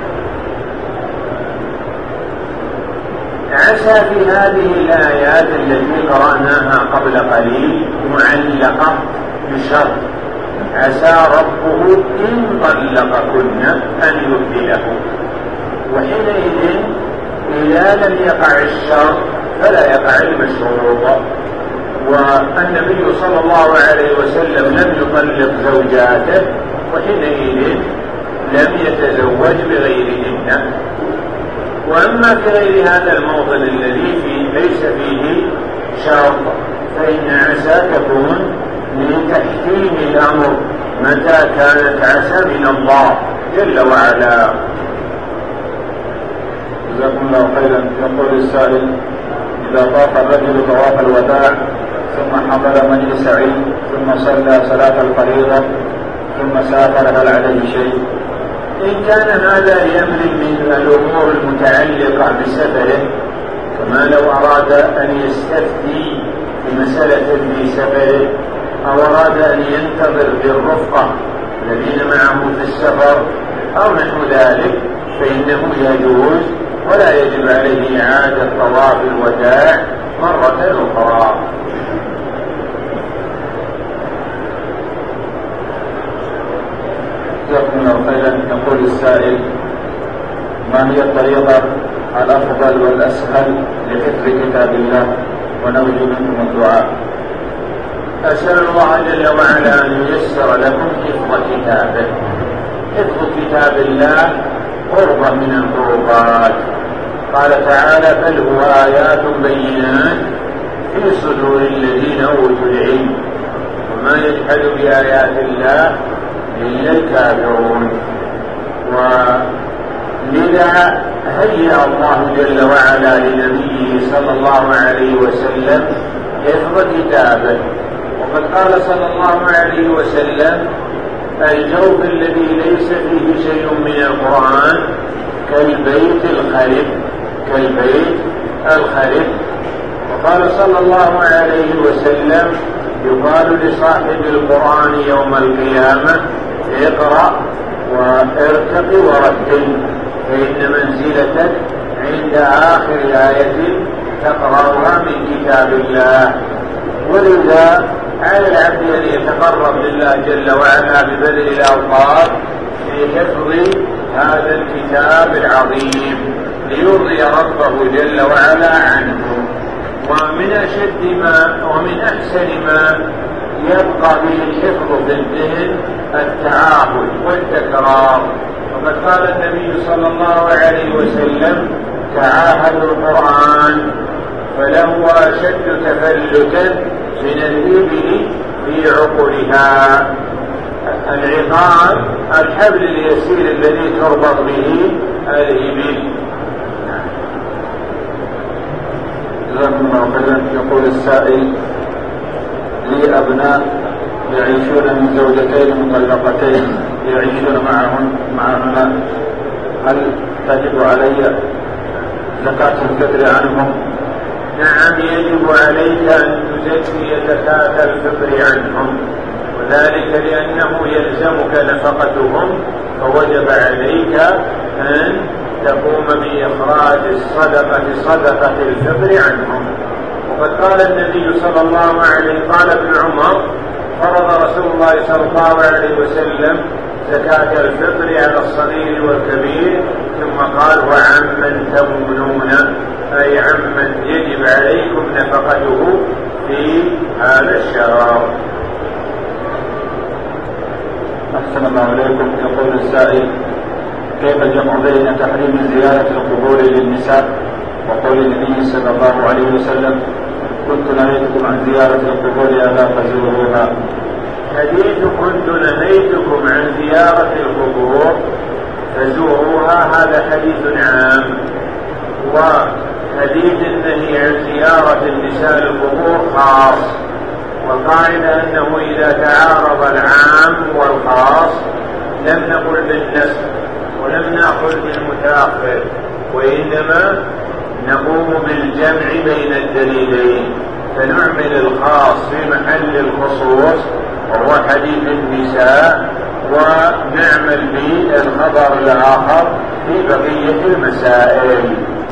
عسى في هذه الآيات التي قرأناها قبل قليل معلقة بشرط: عسى ربه إن طلقكن أن يبدله. وحينئذ إذا لم يقع الشرط فلا يقع المشروط. والنبي صلى الله عليه وسلم لم يطلق زوجاته، وحينئذ لم يتزوج بغيرهن. وأما في غير هذا الموطن الذي ليس فيه شرط فإن عسى تكون لتحكيم الأمر متى كانت عسى من الله جل وعلا. جزاكم الله خيرا. يقول السائل: إذا طاف الرجل طواف الوداع ثم حضر مجلس علم ثم صلى صلاة الفريضة ثم سافر هل عليه شيء؟ إن كان هذا لأمر من الأمور المتعلقة بسفره، كما لو أراد أن يستفتي في مسألة في سفره، أو أراد أن ينتظر بالرفقة الذين معه في السفر أو نحو ذلك، فإنه يجوز ولا يجب عليه إعادة طواف الوداع مرة أخرى. جزاكم الله خيرا. يقول السائل: ما هي الطريقة الأفضل والأسهل لحفظ كتاب الله؟ ونرجو منكم الدعاء. أسأل الله جل وعلا أن ييسر لكم حفظ كتابه. حفظ كتاب الله قربة من القربات. قال تعالى: بل هو آيات بينات في صدور الذين أوتوا العلم وما يجحد بآيات الله إلا الكافرون. ولذا هيأ الله جل وعلا لنبيه صلى الله عليه وسلم حفظ كتابه. وقد قال صلى الله عليه وسلم: الجوف الذي ليس فيه شيء من القرآن كالبيت الخرب. وقال صلى الله عليه وسلم: يقال لصاحب القرآن يوم القيامة: اقرأ وارتق ورتل، فإن منزلتك عند آخر آية تقرأها من كتاب الله. ولذا على العبد أن يتقرب لله جل وعلا ببذل الأوقات في حفظ هذا الكتاب العظيم ليرضي ربه جل وعلا عنه. ومن أشد ما ومن أحسن ما يبقى به الحفظ في الذهن التعاهد والتكرار. وقد قال النبي صلى الله عليه وسلم: تعاهدوا القرآن فله أشد تفلتا من الإبل في عقلها. العقال الحبل اليسير الذي تربط به الإبل. جزاكم الله خيرا. يقول السائل: لي أبناء يعيشون من زوجتين مطلقتين يعيشون معهما، هل تجب علي زكاة الفطر عنهم؟ نعم، يجب عليك أن تزكي زكاة الفطر عنهم، وذلك لأنه يلزمك نفقتهم، فوجب عليك أن تقوم بإخراج صدقة الفطر عنهم. وقد قال النبي صلى الله عليه وسلم: قال ابن عمر: فرض رسول الله صلى الله عليه وسلم زكاة الفطر على الصغير والكبير، ثم قال: وعمن تمنون، أي عمن يجب عليكم نفقته في هذا الشهر. أحسن الله عليكم. يقول السائل: كيف الجمع بين تحريم زيارة القبور للنساء وقول النبي صلى الله عليه وسلم: كنت نهيتكم عن زيارة القبور ألا فزوروها؟ حديث كنت نهيتكم عن زيارة القبور فزوروها هذا حديث عام، وحديث النهي عن زيارة النساء القبور خاص. والقاعدة أنه إذا تعارض العام والخاص لم نقل بالنسب ولم نأخذ بالمتأخر، وإنما نقوم بالجمع بين الدليلين، فنعمل الخاص في محل الخصوص وهو حديث النساء، ونعمل بالخبر الآخر في بقية المسائل.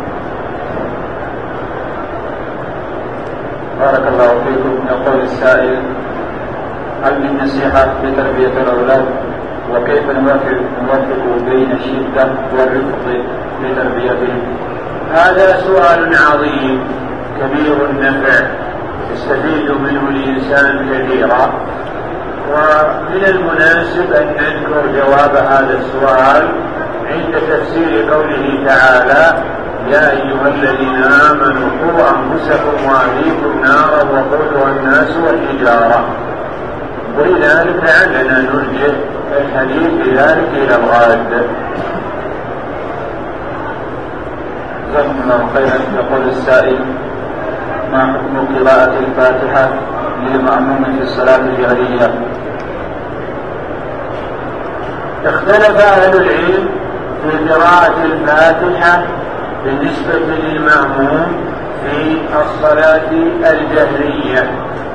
بارك الله فيكم. يقول السائل: هل من نصيحة لتربية الأولاد؟ وكيف نوفق بين الشدة والرفق لتربيتهم؟ هذا سؤال عظيم كبير النفع يستفيد منه الإنسان كثيرا، ومن المناسب أن نذكر جواب هذا السؤال عند تفسير قوله تعالى: يا أيها الذين آمنوا قوا أنفسكم وأهليكم نارا وقودها الناس والحجارة. ولذلك لعلنا نرجع الحديث بذلك إلى الغد. جزاكم الله خيرا. يقول السائل: ما حكم قراءة الفاتحة للمأموم في الصلاة الجهرية؟ اختلف أهل العلم في قراءة الفاتحة بالنسبة للمأموم في الصلاة الجهرية،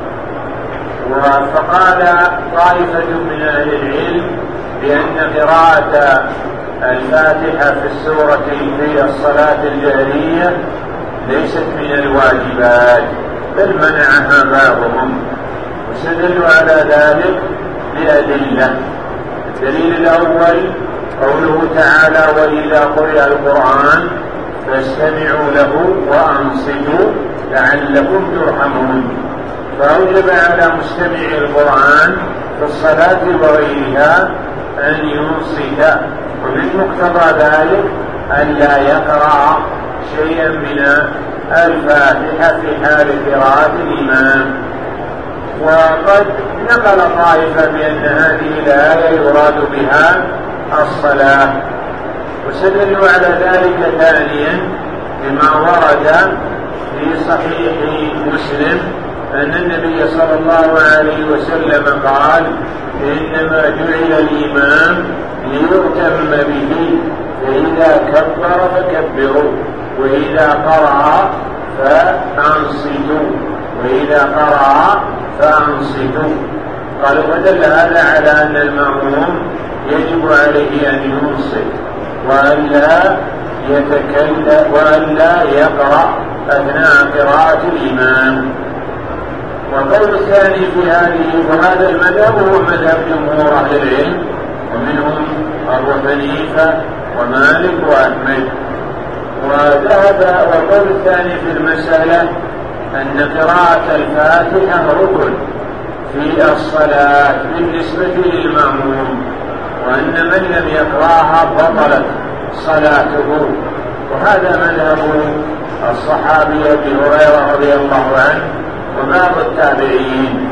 فقال طائفة من أهل العلم بأن قراءة الفاتحة في السورة في الصلاة الجهرية ليست من الواجبات، بل منعها بعضهم، واستدلوا على ذلك بأدلة. الدليل الأول قوله تعالى: وإذا قرئ القرآن فاستمعوا له وأنصتوا لعلكم ترحمون، فأوجب على مستمع القرآن في الصلاة وغيرها أن ينصت، ومن مقتضى ذلك أن لا يقرأ شيئا من الفاتحة في حال قراءة الإمام. وقد نقل طائفة بأن هذه الآية يراد بها الصلاة، واستدلوا على ذلك ثانيا بما ورد في صحيح مسلم أن النبي صلى الله عليه وسلم قال: إنما جعل الإمام ليؤتم به، فإذا كبر فكبروا، وإذا قرأ فأنصتوا. قالوا: فدل هذا على أن المأموم يجب عليه أن ينصت وأن لا يقرأ أثناء قراءة الإمام. والقول الثاني في هذه، وهذا المذهب هو مذهب جمهور أهل العلم، ومنهم أبو حنيفة ومالك وأحمد. والقول الثاني في المسألة أن قراءة الفاتحة ركن في الصلاة بالنسبة للمأموم، وأن من لم يقرأها بطلت صلاته، وهذا مذهب الصحابي أبي هريرة رضي الله عنه وبعض التابعين.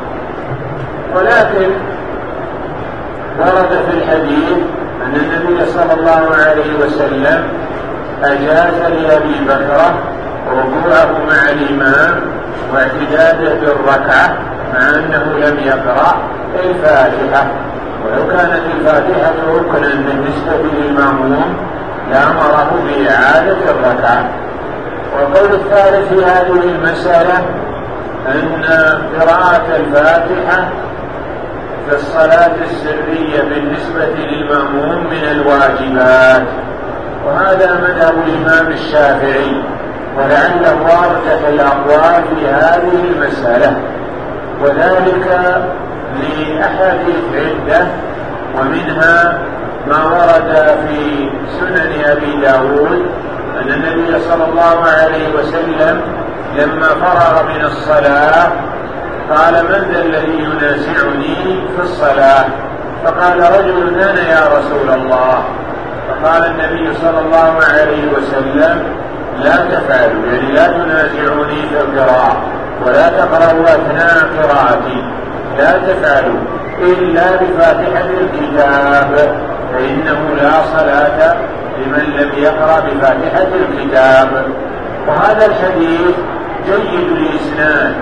ولكن ورد في الحديث أن النبي صلى الله عليه وسلم أجاز لأبي بكر ركوعه مع الإمام واعتداده بالركعة مع أنه لم يقرأ الفاتحة، ولو كانت الفاتحة ركنا بالنسبة للمأموم لأمره بإعادة الركعة. والقول الثالث في هذه المسألة أن قراءة الفاتحة في الصلاة السرية بالنسبة للمأموم من الواجبات، وهذا مذهب الإمام الشافعي، ولعله أرجح الأقوال في هذه المسألة، وذلك لأحاديث عدة، ومنها ما ورد في سنن أبي داود أن النبي صلى الله عليه وسلم لما فرغ من الصلاة قال: من ذا الذي ينازعني في الصلاة؟ فقال رجل: أنا يا رسول الله. فقال النبي صلى الله عليه وسلم: لا تفعلوا، يعني لا تنازعني في القراءة ولا تقرأوا أثناء قراءتي، لا تفعلوا إلا بفاتحة الكتاب، فإنه لا صلاة لمن لم يقرأ بفاتحة الكتاب. وهذا الحديث جيد الإسناد،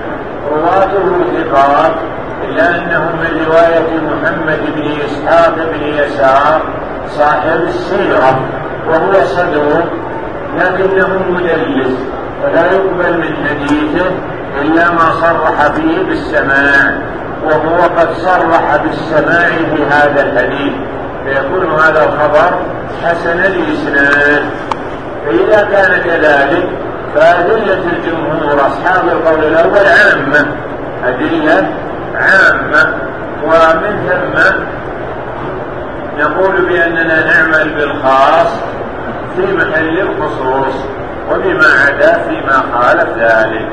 رواته ثقات، إلا أنه من رواية محمد بن إسحاق بن يسار صاحب السيرة، وهو صدوق لكنه مدلس، ولا يقبل من حديثه إلا ما صرح فيه بالسماع، وهو قد صرح بالسماع في هذا الحديث، فيكون هذا الخبر حسن الإسناد. فإذا كان كذلك فأدلة الجمهور أصحاب القول الأول عامة، أدلة عامة، ومن ثم نقول بأننا نعمل بالخاص في محل الخصوص، وبما عدا فيما خالف ذلك.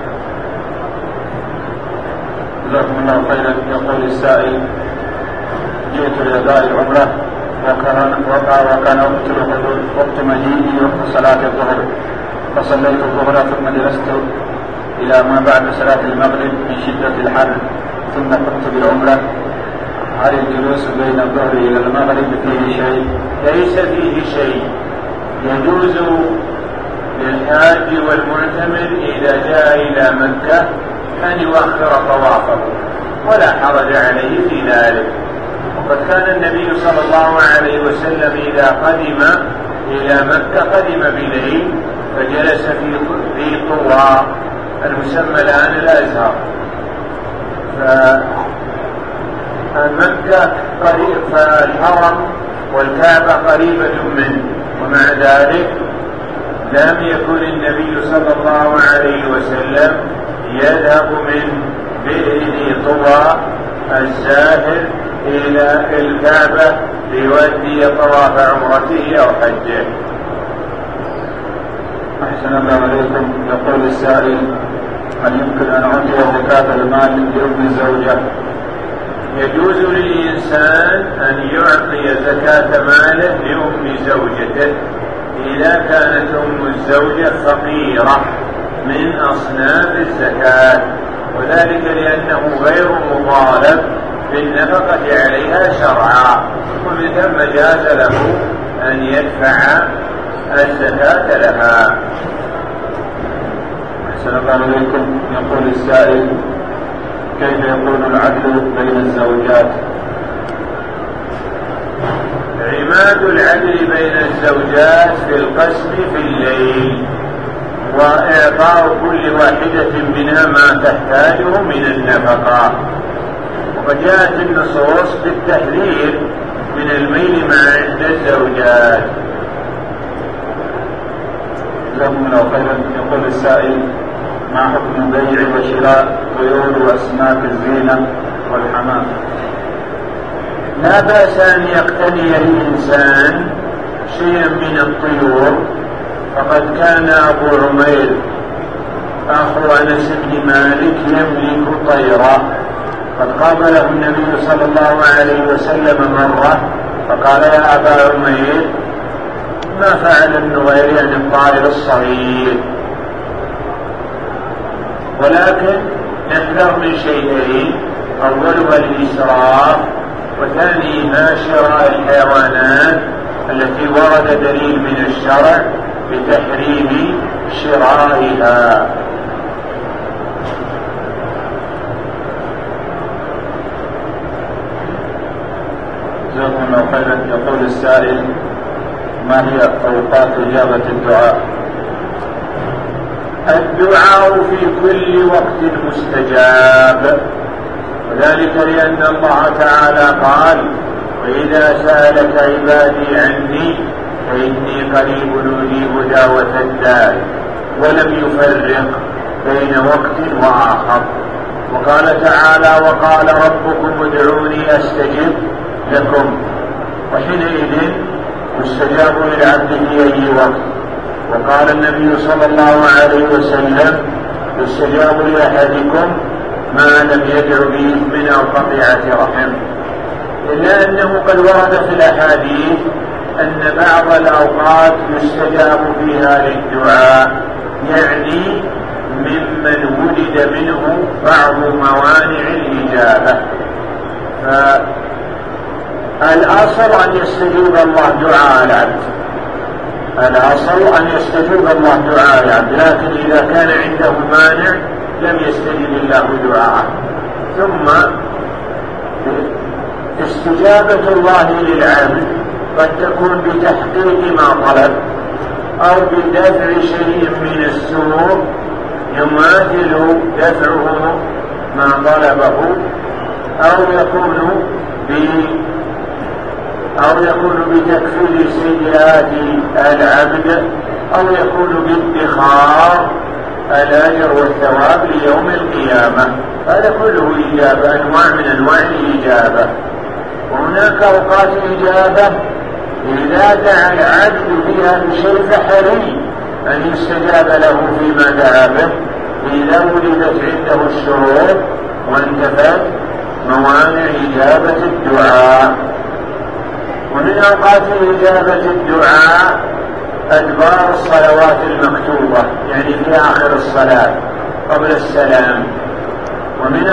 جزاكم الله خيرا. يقول السائل: جئت لأداء العمرة وكان وقت مجيئي وقت صلاة الظهر، فصليت الظهر ثم جلست إلى ما بعد صلاة المغرب من شدة الحر، ثم قمت بالعمرة. هل الجلوس بين الظهر إلى المغرب فيه شيء؟ ليس فيه شيء. يجوز للحاج والمعتمر إذا جاء إلى مكة أن يؤخر طوافه، ولا حرج عليه في ذلك. وقد كان النبي صلى الله عليه وسلم إذا قدم إلى مكة قدم بليل، فجلس في طوى المسمى الآن الأزهر. فمكة قريب، فالحرم والكعبة قريبة منه، ومع ذلك لم يكن النبي صلى الله عليه وسلم يذهب من بئر طوى الزاهر إلى الكعبة ليؤدي طواف عمرته أو حجه. أحسن الله عليكم. يقول السائل: هل يمكن أن أعطي زكاة المال لأم الزوجة؟ يجوز للإنسان أن يعطي زكاة ماله لأم زوجته إذا كانت أم الزوجة فقيرة من أصناف الزكاة، وذلك لأنه غير مطالب بالنفقة عليها شرعا، ومن ثم جاز له أن يدفع الزكاة لها. أحسن الله عليكم. يقول السائل: كيف يكون العدل بين الزوجات؟ عماد العدل بين الزوجات في القسم في الليل، وإعطاء كل واحدة منها ما تحتاجه من النفقة. وقد جاءت النصوص بالتحذير من الميل مع إحدى الزوجات. جزاكم الله خيرا. يقول السائل: ما حكم بيع وشراء طيور وأسماك الزينة والحمام؟ لا بأس أن يقتني الإنسان شيئا من الطيور، فقد كان أبو عمير أخو أنس بن مالك يملك طيرا، قد قابله النبي صلى الله عليه وسلم مرة فقال: يا أبا عمير، ما فعل النغير يعني الطائر الصغير؟ ولكن نحذر من شيئين: أولها الإسراف، وثانيها شراء الحيوانات التي ورد دليل من الشرع بتحريم شرائها. جزاكم الله خيرا. يقول السائل: ما هي أوقات إجابة الدعاء؟ الدعاء في كل وقت مستجاب، وذلك لأن الله تعالى قال: وإذا سألك عبادي عني فإني قريب أجيب دعوة الداع، ولم يفرق بين وقت وآخر. وقال تعالى: وقال ربكم ادعوني أستجب لكم، وحينئذ يستجاب للعبد في أي وقت. وقال النبي صلى الله عليه وسلم: يستجاب لأحدكم ما لم يدع بإثم أو قطيعة رحم. إلا أنه قد ورد في الأحاديث أن بعض الأوقات يستجاب فيها للدعاء، يعني ممن وجد منه بعض موانع الإجابة. فالأصل أن يستجيب الله دعاء العبد، الأصل أن يستجيب الله دعاء العبد، لكن إذا كان عنده مانع لم يستجب الله دعاءه. ثم استجابة الله للعبد قد تكون بتحقيق ما طلب أو بدفع شيء من السوء يماثل دفعه ما طلبه، أو يكون بتكفير سيئات العبد، أو يكون بادخار الأجر والثواب ليوم القيامة. هذا كله إجابة، أنواع من أنواع الإجابة. وهناك أوقات إجابة إذا دعا العبد فيها بشيء فحري أن يستجاب له فيما دعا به، إذا وجدت عنده الشروط وانتفت موانع إجابة الدعاء. ومن أوقات إجابة الدعاء أدبار الصلوات المكتوبة، يعني في آخر الصلاة قبل السلام. ومن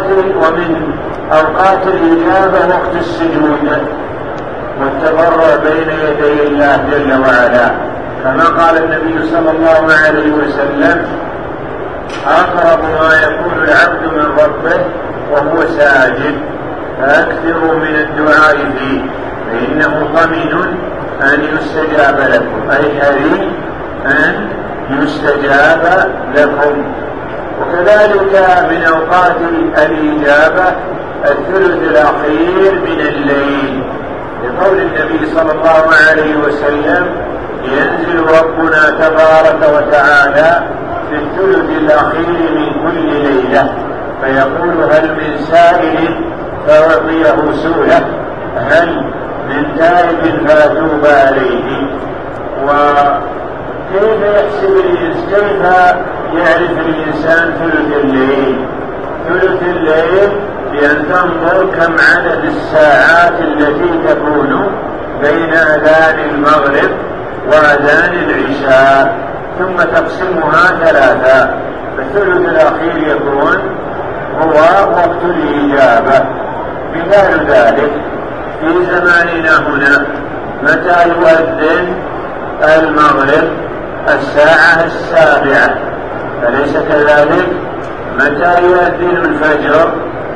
أوقات الإجابة وقت السجود والتضرع بين يدي الله جل وعلا، كما قال النبي صلى الله عليه وسلم: أقرب ما يكون العبد من ربه وهو ساجد فأكثروا من الدعاء فيه فإنه ضمن أن يستجاب لكم، أي حري أن يستجاب لكم. وكذلك من أوقات الإجابة الثلث الأخير من الليل، لقول النبي صلى الله عليه وسلم: ينزل ربنا تبارك وتعالى في الثلث الأخير من كل ليلة فيقول: هل من سائل فأعطيه سؤله، هل من تائب فأتوب عليه. وكيف كيف يعرف الإنسان ثلث الليل؟ ثلث الليل بأن تنظر كم عدد الساعات التي تكون بين أذان المغرب وأذان العشاء، ثم تقسمها ثلاثة، فالثلث الأخير يكون هو وقت الإجابة. مثال ذلك في زماننا هنا متى يؤذن المغرب؟ الساعة 7، أليس كذلك؟ متى يؤذن الفجر؟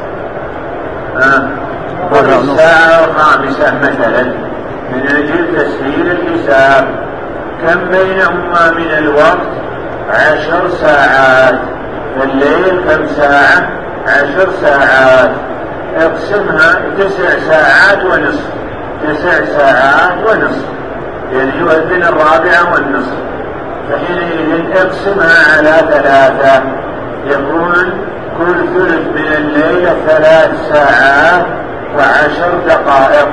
الساعة 5 مثلا، من أجل تسهيل الحساب. كم بينهما من الوقت؟ 10 ساعات. الليل كم ساعة؟ 10 ساعات. اقسمها 9 ساعات ونصف، 9 ساعات ونصف، يعني يؤذن 4:30. فحينئذ اقسمها على 3، يكون كل ثلث من الليل 3 ساعات و10 دقائق.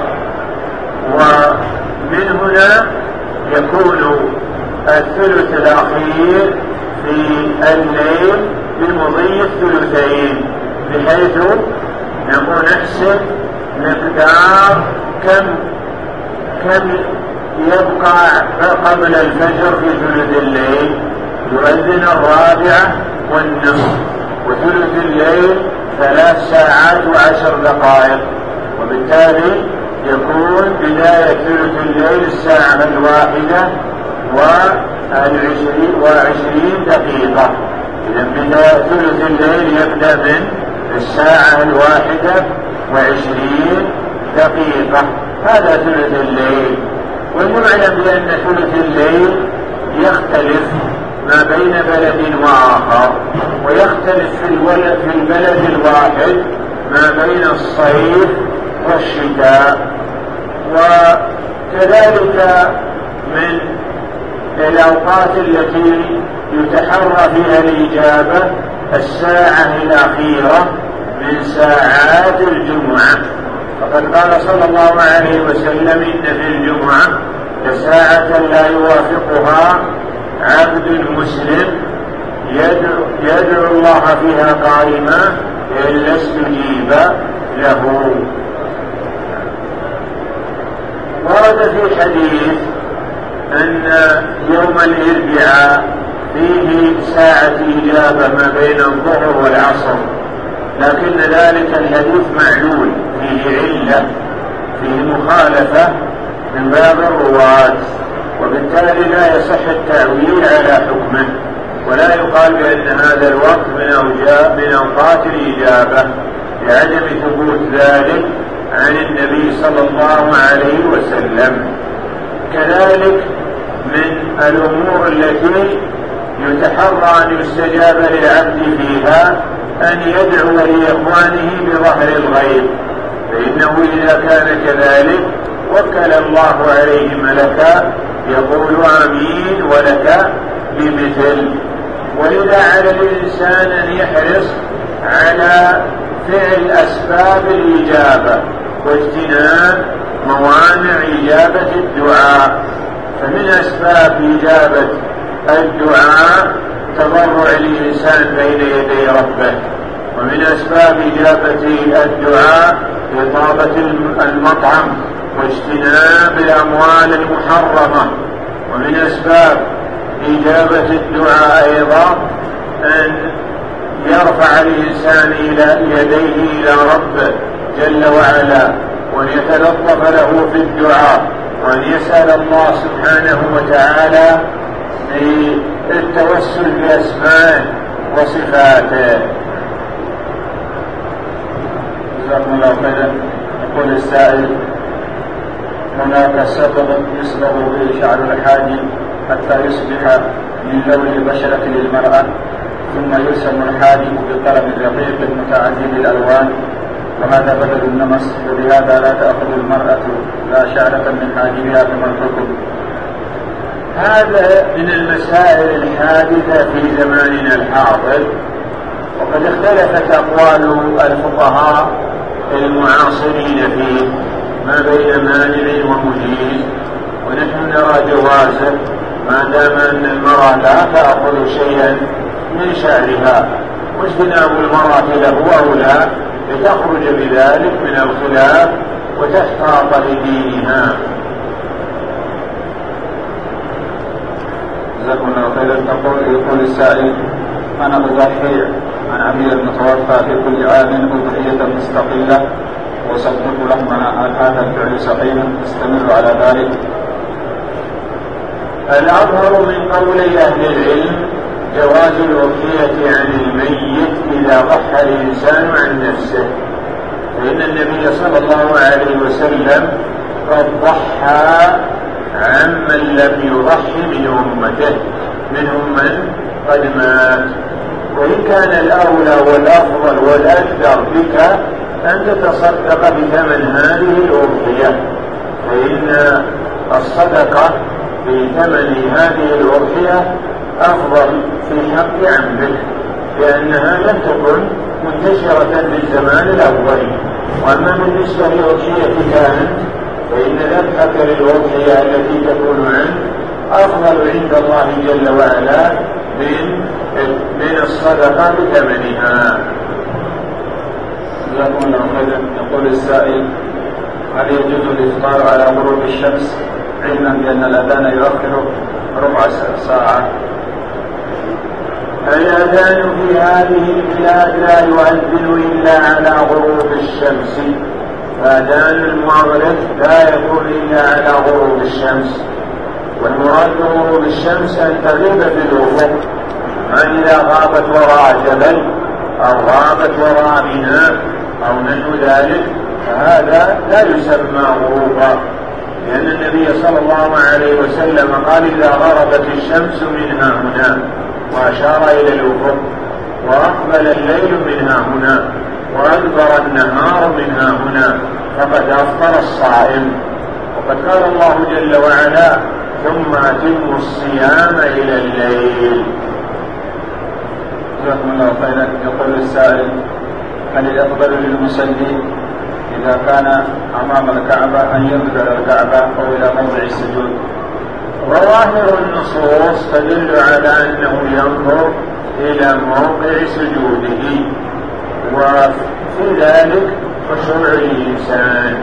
ومن هنا يكون الثلث الأخير في الليل بمضي الثلثين، بحيث نقول نحسب مقدار كم يبقى قبل الفجر في ثلث الليل. يؤذن 4:30، وثلث الليل 3 ساعات و10 دقائق، وبالتالي يكون بداية ثلث الليل 1:20 دقيقة. إذا بداية ثلث الليل يبدأ من 1:21 دقيقة. هذا ثلث الليل. ولنعلم بأن ثلث الليل يختلف ما بين بلد وآخر، ويختلف في البلد الواحد ما بين الصيف والشتاء. وكذلك من الأوقات التي يتحرى فيها الإجابة الساعة الأخيرة من ساعات الجمعة، فقد قال صلى الله عليه وسلم: إن في الجمعة لساعة لا يوافقها عبد مسلم يدعو الله فيها قائما إلا استجيب له. ورد في حديث أن يوم الأربعاء فيه ساعة إجابة ما بين الظهر والعصر، لكن ذلك الحديث معلول، فيه علة، فيه مخالفة من باب الرواة، وبالتالي لا يصح التأويل على حكمه. ولا يقال بأن هذا الوقت من أوقات الإجابة لعدم ثبوت ذلك عن النبي صلى الله عليه وسلم. كذلك من الأمور التي يتحرى أن يستجاب للعبد فيها أن يدعو لإخوانه بظهر الغيب، فإنه إذا كان كذلك وكل الله عليه ملكا يقول آمين ولك بمثل. ولذا على الإنسان أن يحرص على فعل أسباب الإجابة واجتناب موانع إجابة الدعاء. فمن أسباب إجابة الدعاء تضرع الإنسان بين يدي ربه، ومن أسباب إجابة الدعاء إطابة المطعم واجتناب الأموال المحرمة، ومن أسباب إجابة الدعاء أيضا أن يرفع الإنسان يديه إلى ربه جل وعلا، وأن يتلطف له في الدعاء، وأن يسأل الله سبحانه وتعالى للتوسل بأسمائه وصفاته. جزاكم الله خيرا. يقول السائل: هناك سبب يصبغ به شعر الحاجب حتى يصبح من لون البشرة للمرأة، ثم يرسم الحاجب بقلم رقيق متعدد الألوان، وهذا بدل النمس، وبهذا لا تأخذ المرأة لا شعرة من حاجبها كما الحكم. هذا من المسائل الحادثة في زماننا الحاضر، وقد اختلفت أقوال الفقهاء المعاصرين فيه ما بين مانع ومجيز، ونحن نرى جوازه ما دام أن المرأة لا تأخذ شيئا من شعرها، واجتناب المرأة له أولى لتخرج بذلك من الخلاف وتحتاط لدينها. جزاكم الله خيرا. يقول السائل: أنا أضحي عن أبي المتوفى في كل عام أضحية مستقلة وصدق لحمها، هل هذا الفعل صحيح؟ استمر على ذلك. الأظهر من قولي أهل العلم جواز الأضحية عن الميت إذا ضحى الإنسان عن نفسه، فإن النبي صلى الله عليه وسلم قد ضحى عمن لم يضحي من أمته، منهم من قد مات. وإن كان الأولى والأفضل والأكثر بك أن تتصدق بثمن هذه الأضحية، فإن الصدقة بثمن هذه الأضحية أفضل في حق عمك، لأنها لم تكن منتشرة في الزمان الأول. وأما بالنسبة لأضحيتك أنت فإن ذبحك للأضحية التي تكون عنك أفضل عند الله جل وعلا من الصدقة بثمنها. جزاكم الله خيرا. يقول السائل: هل يجوز الإفطار على غروب الشمس علما بأن الأذان يؤخر ربع ساعة؟ الأذان في هذه البلاد لا يؤذن إلا على غروب الشمس، فأذان المغرب لا يكون إلا على غروب الشمس، والمراد بغروب الشمس أن تغيب في الأفق، ما إذا غابت وراء جبل أو غابت وراء ميناء أو نحو ذلك فهذا لا يسمى غروبا، لأن النبي صلى الله عليه وسلم قال: إذا غربت الشمس من ها هنا، وأشار إلى الأفق، وأقبل الليل من ها هنا، وأدبر النهار من ها هنا، فقد أفطر الصائم. وقد قال الله جل وعلا: ثم أتموا الصيام إلى الليل. جزاكم الله خيرا. يقول السائل: هل الأفضل للمصلي إذا كان أمام الكعبة أن ينظر إلى الكعبة أو إلى موضع السجود؟ وظاهر النصوص تدل على أنه ينظر إلى موضع سجوده، وفي ذلك خشوع الإنسان.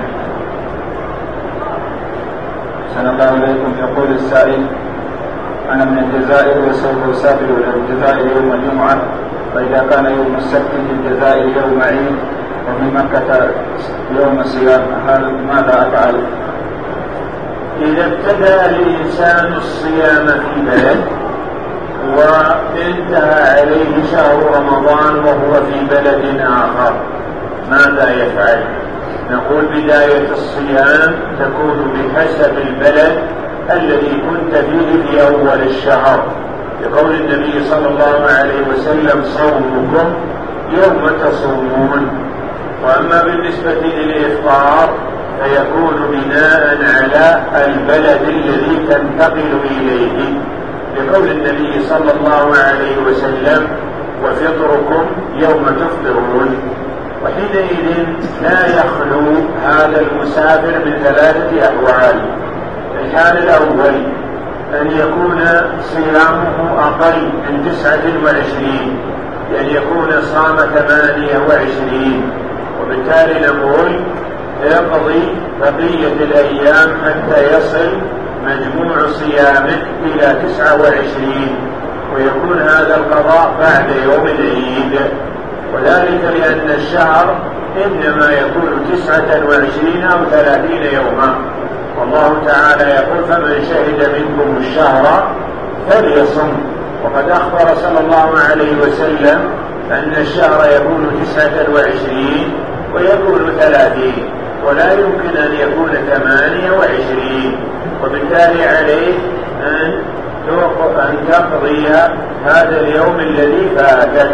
سنقال إليكم. يقول السائل: أنا من الجزائر وسوف أسافر إلى الجزائر يوم الجمعة، فإذا كان يوم السبت في الجزائر يوم عيد وفي مكة يوم صيام، ماذا أفعل؟ إذا ابتدأ الإنسان الصيام في بلد وانتهى عليه شهر رمضان وهو في بلد آخر ماذا يفعل؟ نقول بداية الصيام تكون بحسب البلد الذي كنت فيه في أول الشهر، لقول النبي صلى الله عليه وسلم صومكم يوم تصومون. وأما بالنسبة للإفطار فيكون بناء على البلد الذي تنتقل إليه، لقول النبي صلى الله عليه وسلم وفطركم يوم تفطرون. وحينئذ لا يخلو هذا المسافر من 3 أحوال. الحال الأول أن يكون صيامه أقل من 29، يعني يكون صام 28، وبالتالي نقول يقضي بقية الأيام حتى يصل مجموع صيامه إلى 29، ويكون هذا القضاء بعد يوم العيد، وذلك لأن الشهر إنما يكون 29 أو 30 يوما، والله تعالى يقول فمن شهد منكم الشهر فليصم. وقد أخبر صلى الله عليه وسلم أن الشهر يكون 29 ويكون 30، ولا يمكن أن يكون 28، وبالتالي عليه أن تقضي هذا اليوم الذي فاتك.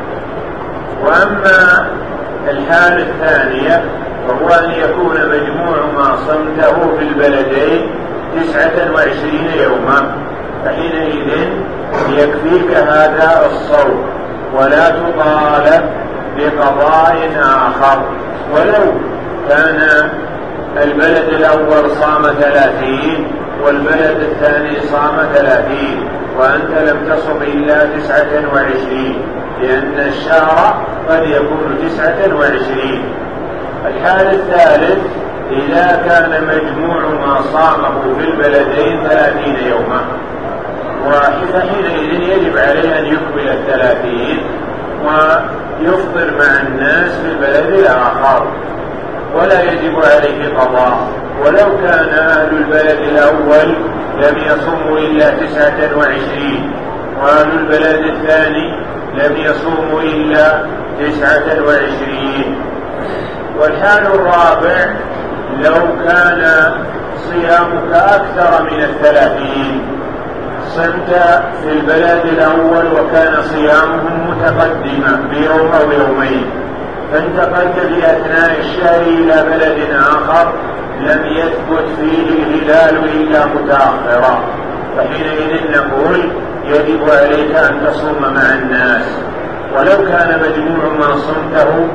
وأما الحالة الثانية وهو أن يكون مجموع ما صمته في البلدين 29 يوما، فحينئذ يكفيك هذا الصوم ولا تطالب بقضاء آخر. ولو كان البلد الأول صام 30 والبلد الثاني صام 30 وأنت لم تصم إلا 29، لأن الشهر قد يكون 29. الحال الثالث إذا كان مجموع ما صامه في البلدين 30 يوما، وحينئذ يجب عليه أن يكمل 30 ويفطر مع الناس في البلد الآخر ولا يجب عليه قضاء. ولو كان أهل البلد الأول لم يصوموا إلا 29 وأهل البلد الثاني لم يصوموا إلا 29. والحال الرابع لو كان صيامك أكثر من 30، صمت في البلد الأول وكان صيامهم متقدما بيوم أو يومين، فانتقلت في أثناء الشهر إلى بلد آخر لم يثبت فيه الهلال إلا متأخرا، فحينئذ نقول يجب عليك أن تصوم مع الناس. ولو كان مجموع ما صمته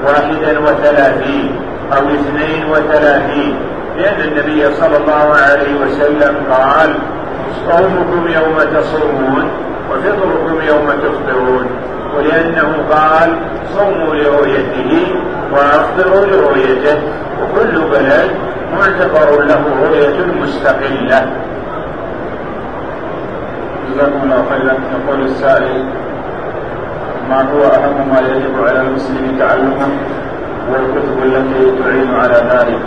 31 أو 32، لأن النبي صلى الله عليه وسلم قال صومكم يوم تصومون وفطركم يوم تفطرون، ولأنه قال صوموا لرؤيته وأفطروا لرؤيته، وكل بلد معتبر له رؤية مستقلة. جزاكم الله خيرا. يقول السائل ما هو أهم ما يجب على المسلم تعلمه والكتب التي تعين على ذلك؟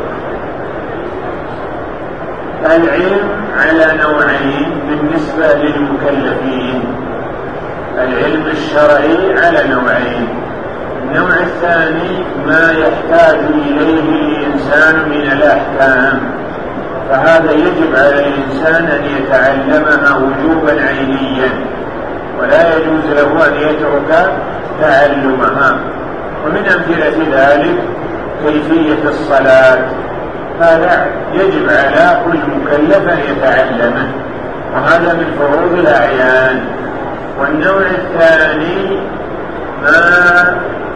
العلم على نوعين بالنسبة للمكلفين، العلم الشرعي على نوعين. النوع الثاني ما يحتاج إليه الإنسان من الأحكام، فهذا يجب على الإنسان أن يتعلمها وجوبا عينيا، ولا يجوز له أن يترك تعلمها. ومن أمثلة ذلك كيفية الصلاة، هذا يجب على كل مكلف أن يتعلمه، وهذا من فروض الأعيان. والنوع الثاني ما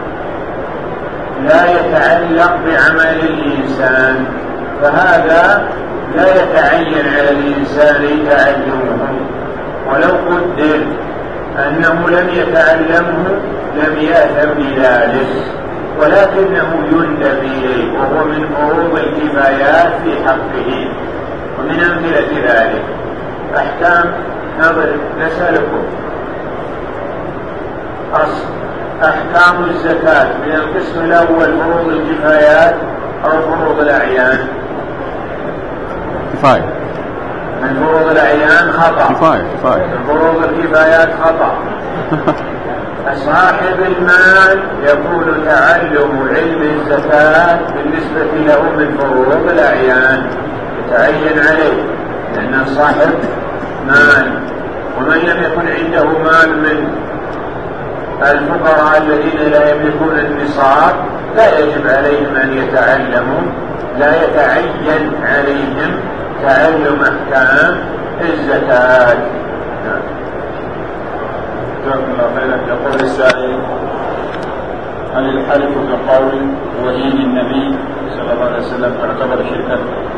لا يتعلق بعمل الإنسان، فهذا لا يتعين على الإنسان تعلمه، ولو قدر أنه لم يتعلمه لم يأثم بذلك، ولكنه يندب إليه وهو من فروض الكفايات في حقه. ومن أمثلة ذلك أحكام نسألكم أحكام الزكاة من القسم الأول فروض الكفايات أو فروض الأعيان؟ كفاية. من فروض الأعيان خطأ، من فروض الكفايات خطأ. صاحب المال يكون تعلم علم الزكاة بالنسبة له من فروض الأعيان، يتعين عليه لأنه صاحب مال. ومن لم يكن عنده مال من الفقراء الذين لا يملكون النصاب لا يجب عليهم أن يتعلموا، لا يتعين عليهم تعلم أحكام الزكاة. جزاكم الله خيرا. يقول السائل: هل الحلف بقول ودين النبي صلى الله عليه وسلم تعتبر شركا؟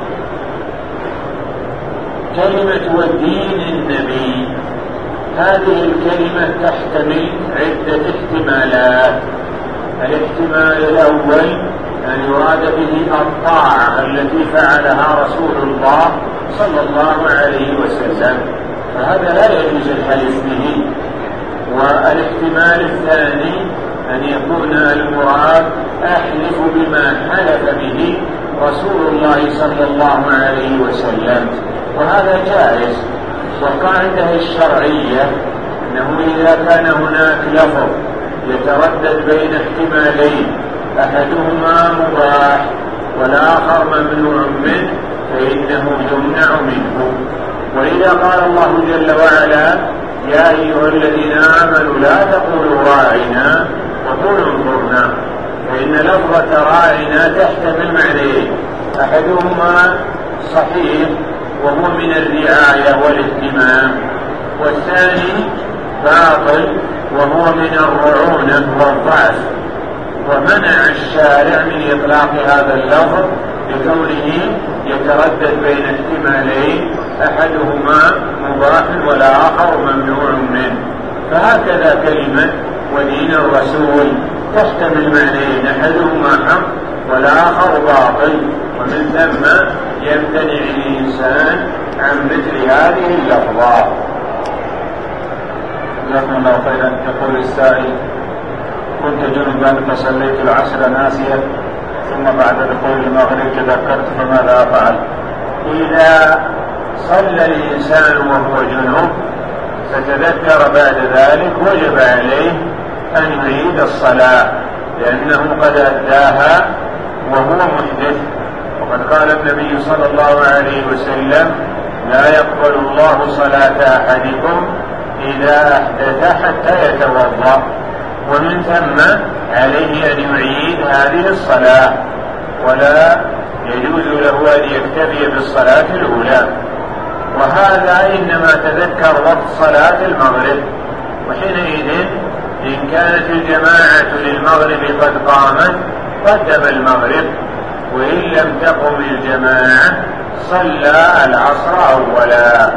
كلمة ودين النبي هذه الكلمة تحتمل عدة احتمالات. الاحتمال الأول أن يراد به الطاعة التي فعلها رسول الله صلى الله عليه وسلم، فهذا لا يجوز الحلف به. والاحتمال الثاني أن يكون المراد أحلف بما حلف به رسول الله صلى الله عليه وسلم، وهذا جائز. والقاعدة الشرعية أنه إذا كان هناك لفظ يتردد بين احتمالين أحدهما مباح والآخر ممنوع منه فإنه يمنع منه. وإذا قال الله جل وعلا: يا أيها الذين آمنوا لا تقولوا راعنا وقولوا انظرنا، فإن لفظة راعنا تحتمل معنيين: أحدهما صحيح وهو من الرعاية والاهتمام، والثاني باطل وهو من الرعونة والضعف. ومنع الشارع من إطلاق هذا اللفظ لكونه يتردد بين احتمالين أحدهما مباح والآخر ممنوع منه. فهكذا كلمة ودين الرسول تحتمل معنيين: أحدهما حق والآخر باطل، ومن ثم يمتنع الإنسان عن مثل هذه اللفظات. جزاكم الله خيرا. يقول السائل: كنت جنبا فصليت العصر ناسيا ثم بعد دخول المغرب تذكرت فماذا أفعل؟ إذا صلى الإنسان وهو جنب فتذكر بعد ذلك وجب عليه أن يعيد الصلاة لأنه قد أداها وهو محدث. وقد قال النبي صلى الله عليه وسلم: لا يقبل الله صلاة أحدكم إذا أحدث حتى يتوضأ. ومن ثم عليه أن يعيد هذه الصلاة، ولا يجوز له أن يكتفي بالصلاة الأولى. وهذا إنما تذكر وقت صلاة المغرب، وحينئذ إن كانت الجماعة للمغرب قد قامت قدم المغرب، وإن لم تقم الجماعة صلى العصر أولا.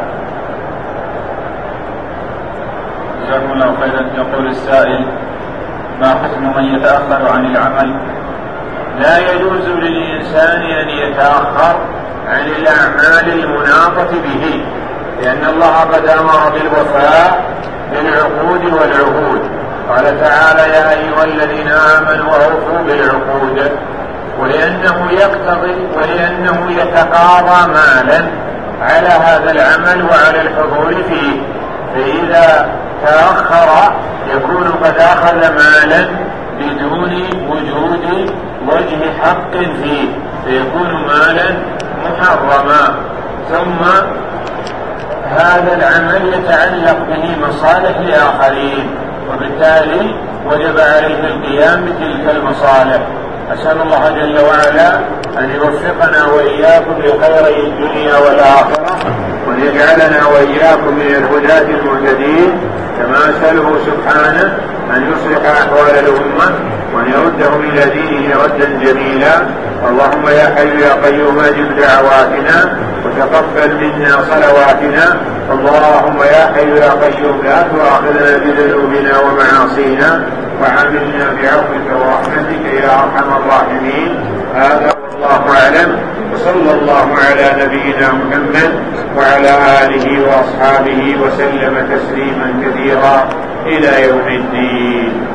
جزاكم الله خيرا. يقول السائل: ما حكم من يتأخر عن العمل؟ لا يجوز للإنسان أن يتأخر عن الأعمال المناطة به، لأن الله قد أمر بالوفاء بالعقود والعهود. قال تعالى: يا أيها الذين آمنوا أوفوا بالعقود. ولأنه يقتضي ولأنه يتقاضى مالا على هذا العمل وعلى الحضور فيه، فإذا تأخر يكون قد أخذ مالا بدون وجود وجه حق فيه، فيكون مالا محرما. ثم هذا العمل يتعلق به مصالح لآخرين، وبالتالي وجب عليه القيام بتلك المصالح. أسأل الله جل وعلا أن يوفقنا وإياكم لخير الدنيا والآخرة، وأن يجعلنا وإياكم من الهداة المهتدين. كما أسأله سبحانه أن يصلح أحوال الأمة وأن يردهم إلى دينه ردا جميلا. اللهم يا حي يا قيوم أجب دعواتنا وتقبل منا صلواتنا. اللهم يا حي يا قيوم لا تؤاخذنا بذنوبنا ومعاصينا، وعاملنا بعفوك ورحمتك يا أرحم الراحمين. هذا والله أعلم، وصلى الله على نبينا محمد وعلى آله وأصحابه وسلم تسليما كثيرا إلى يوم الدين.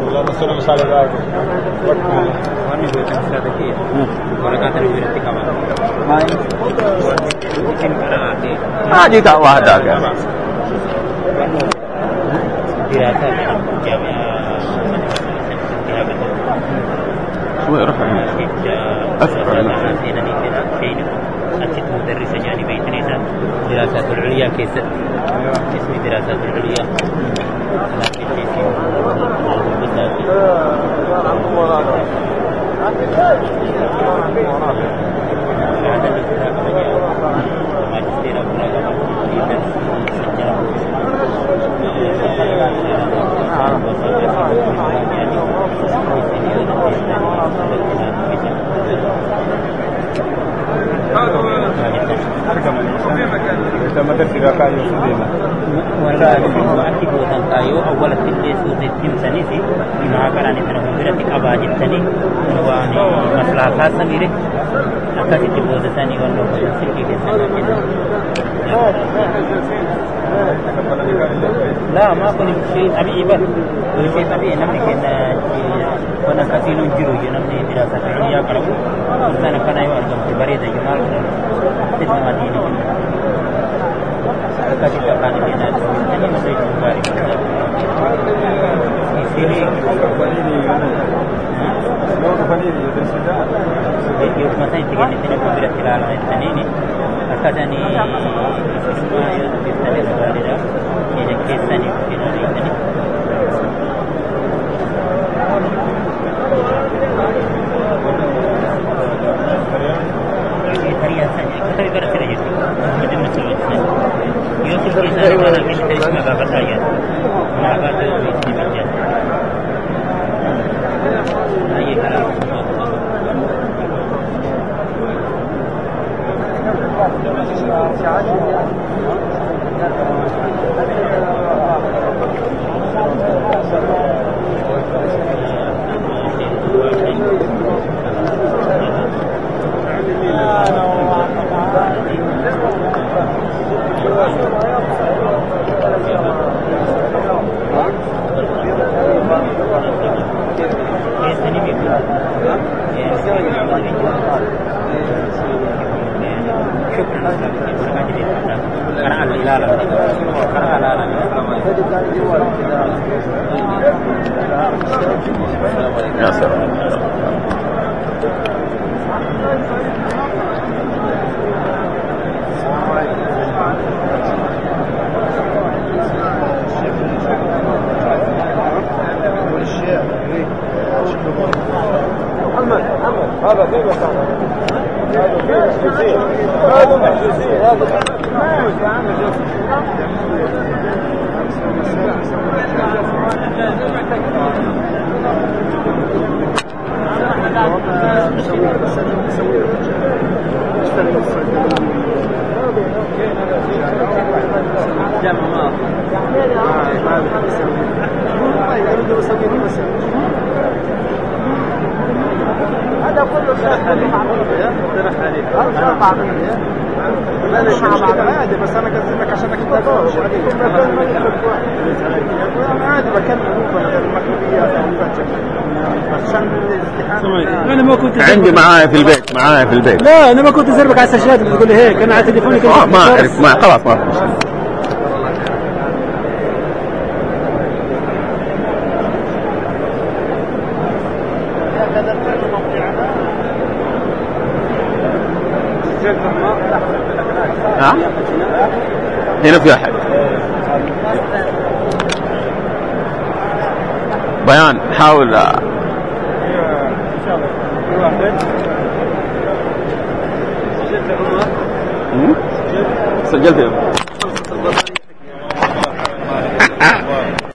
ولا مسؤول مسألة ذلك وأنا بقول مسألة كذي ولا كاتب يرتي كمان ما يمكن أنا هذه دعوة هذا دراسة جامعة شو يروح أفكر أنا أنت مدرسة يعني بيتنا دراسات العليا كيس اسمي دراسات العليا ولا أكيد وطن تايو أول تلي سوزي تيم سنيسي إنها كلامي تنو براتك أباجي تاني واني مسلا خاصة ميري أكاسي تبوز تاني والله سلكي كسر لا ما كل شيء أبي إبر كل شيء أبي نمني كنا كنا كثيرون جرو نمني دراسة عليا كلام إنسان كنا يوارجم تبريد يمال تسمع ديني أكاسي تبان دينا أنا مسوي كاري إسيلي يوم مثلا تيجي نتنا كبيرة خلال السنين أكادني ما يستمر سوالنا يجي كيساني في نوريتني ثريا سنة كتبي برا سريج مدة مسؤول سنة يوسف كيساني وانا كنت اسمه بابا سايا ما بعد اسمه مجد أي كلام يا سلام هذا كيف كان؟ هذا محجوزين هذا كله عادي بس انا كذبك عشان كنت عادي بكلم المكتوبيات انا ما كنت عندي معايا في البيت لا انا ما كنت ازربك على السجاد بتقول لي هيك انا على تليفوني كنت ما اعرف ما خلاص ما هنا في أحد بيان حاول سجلت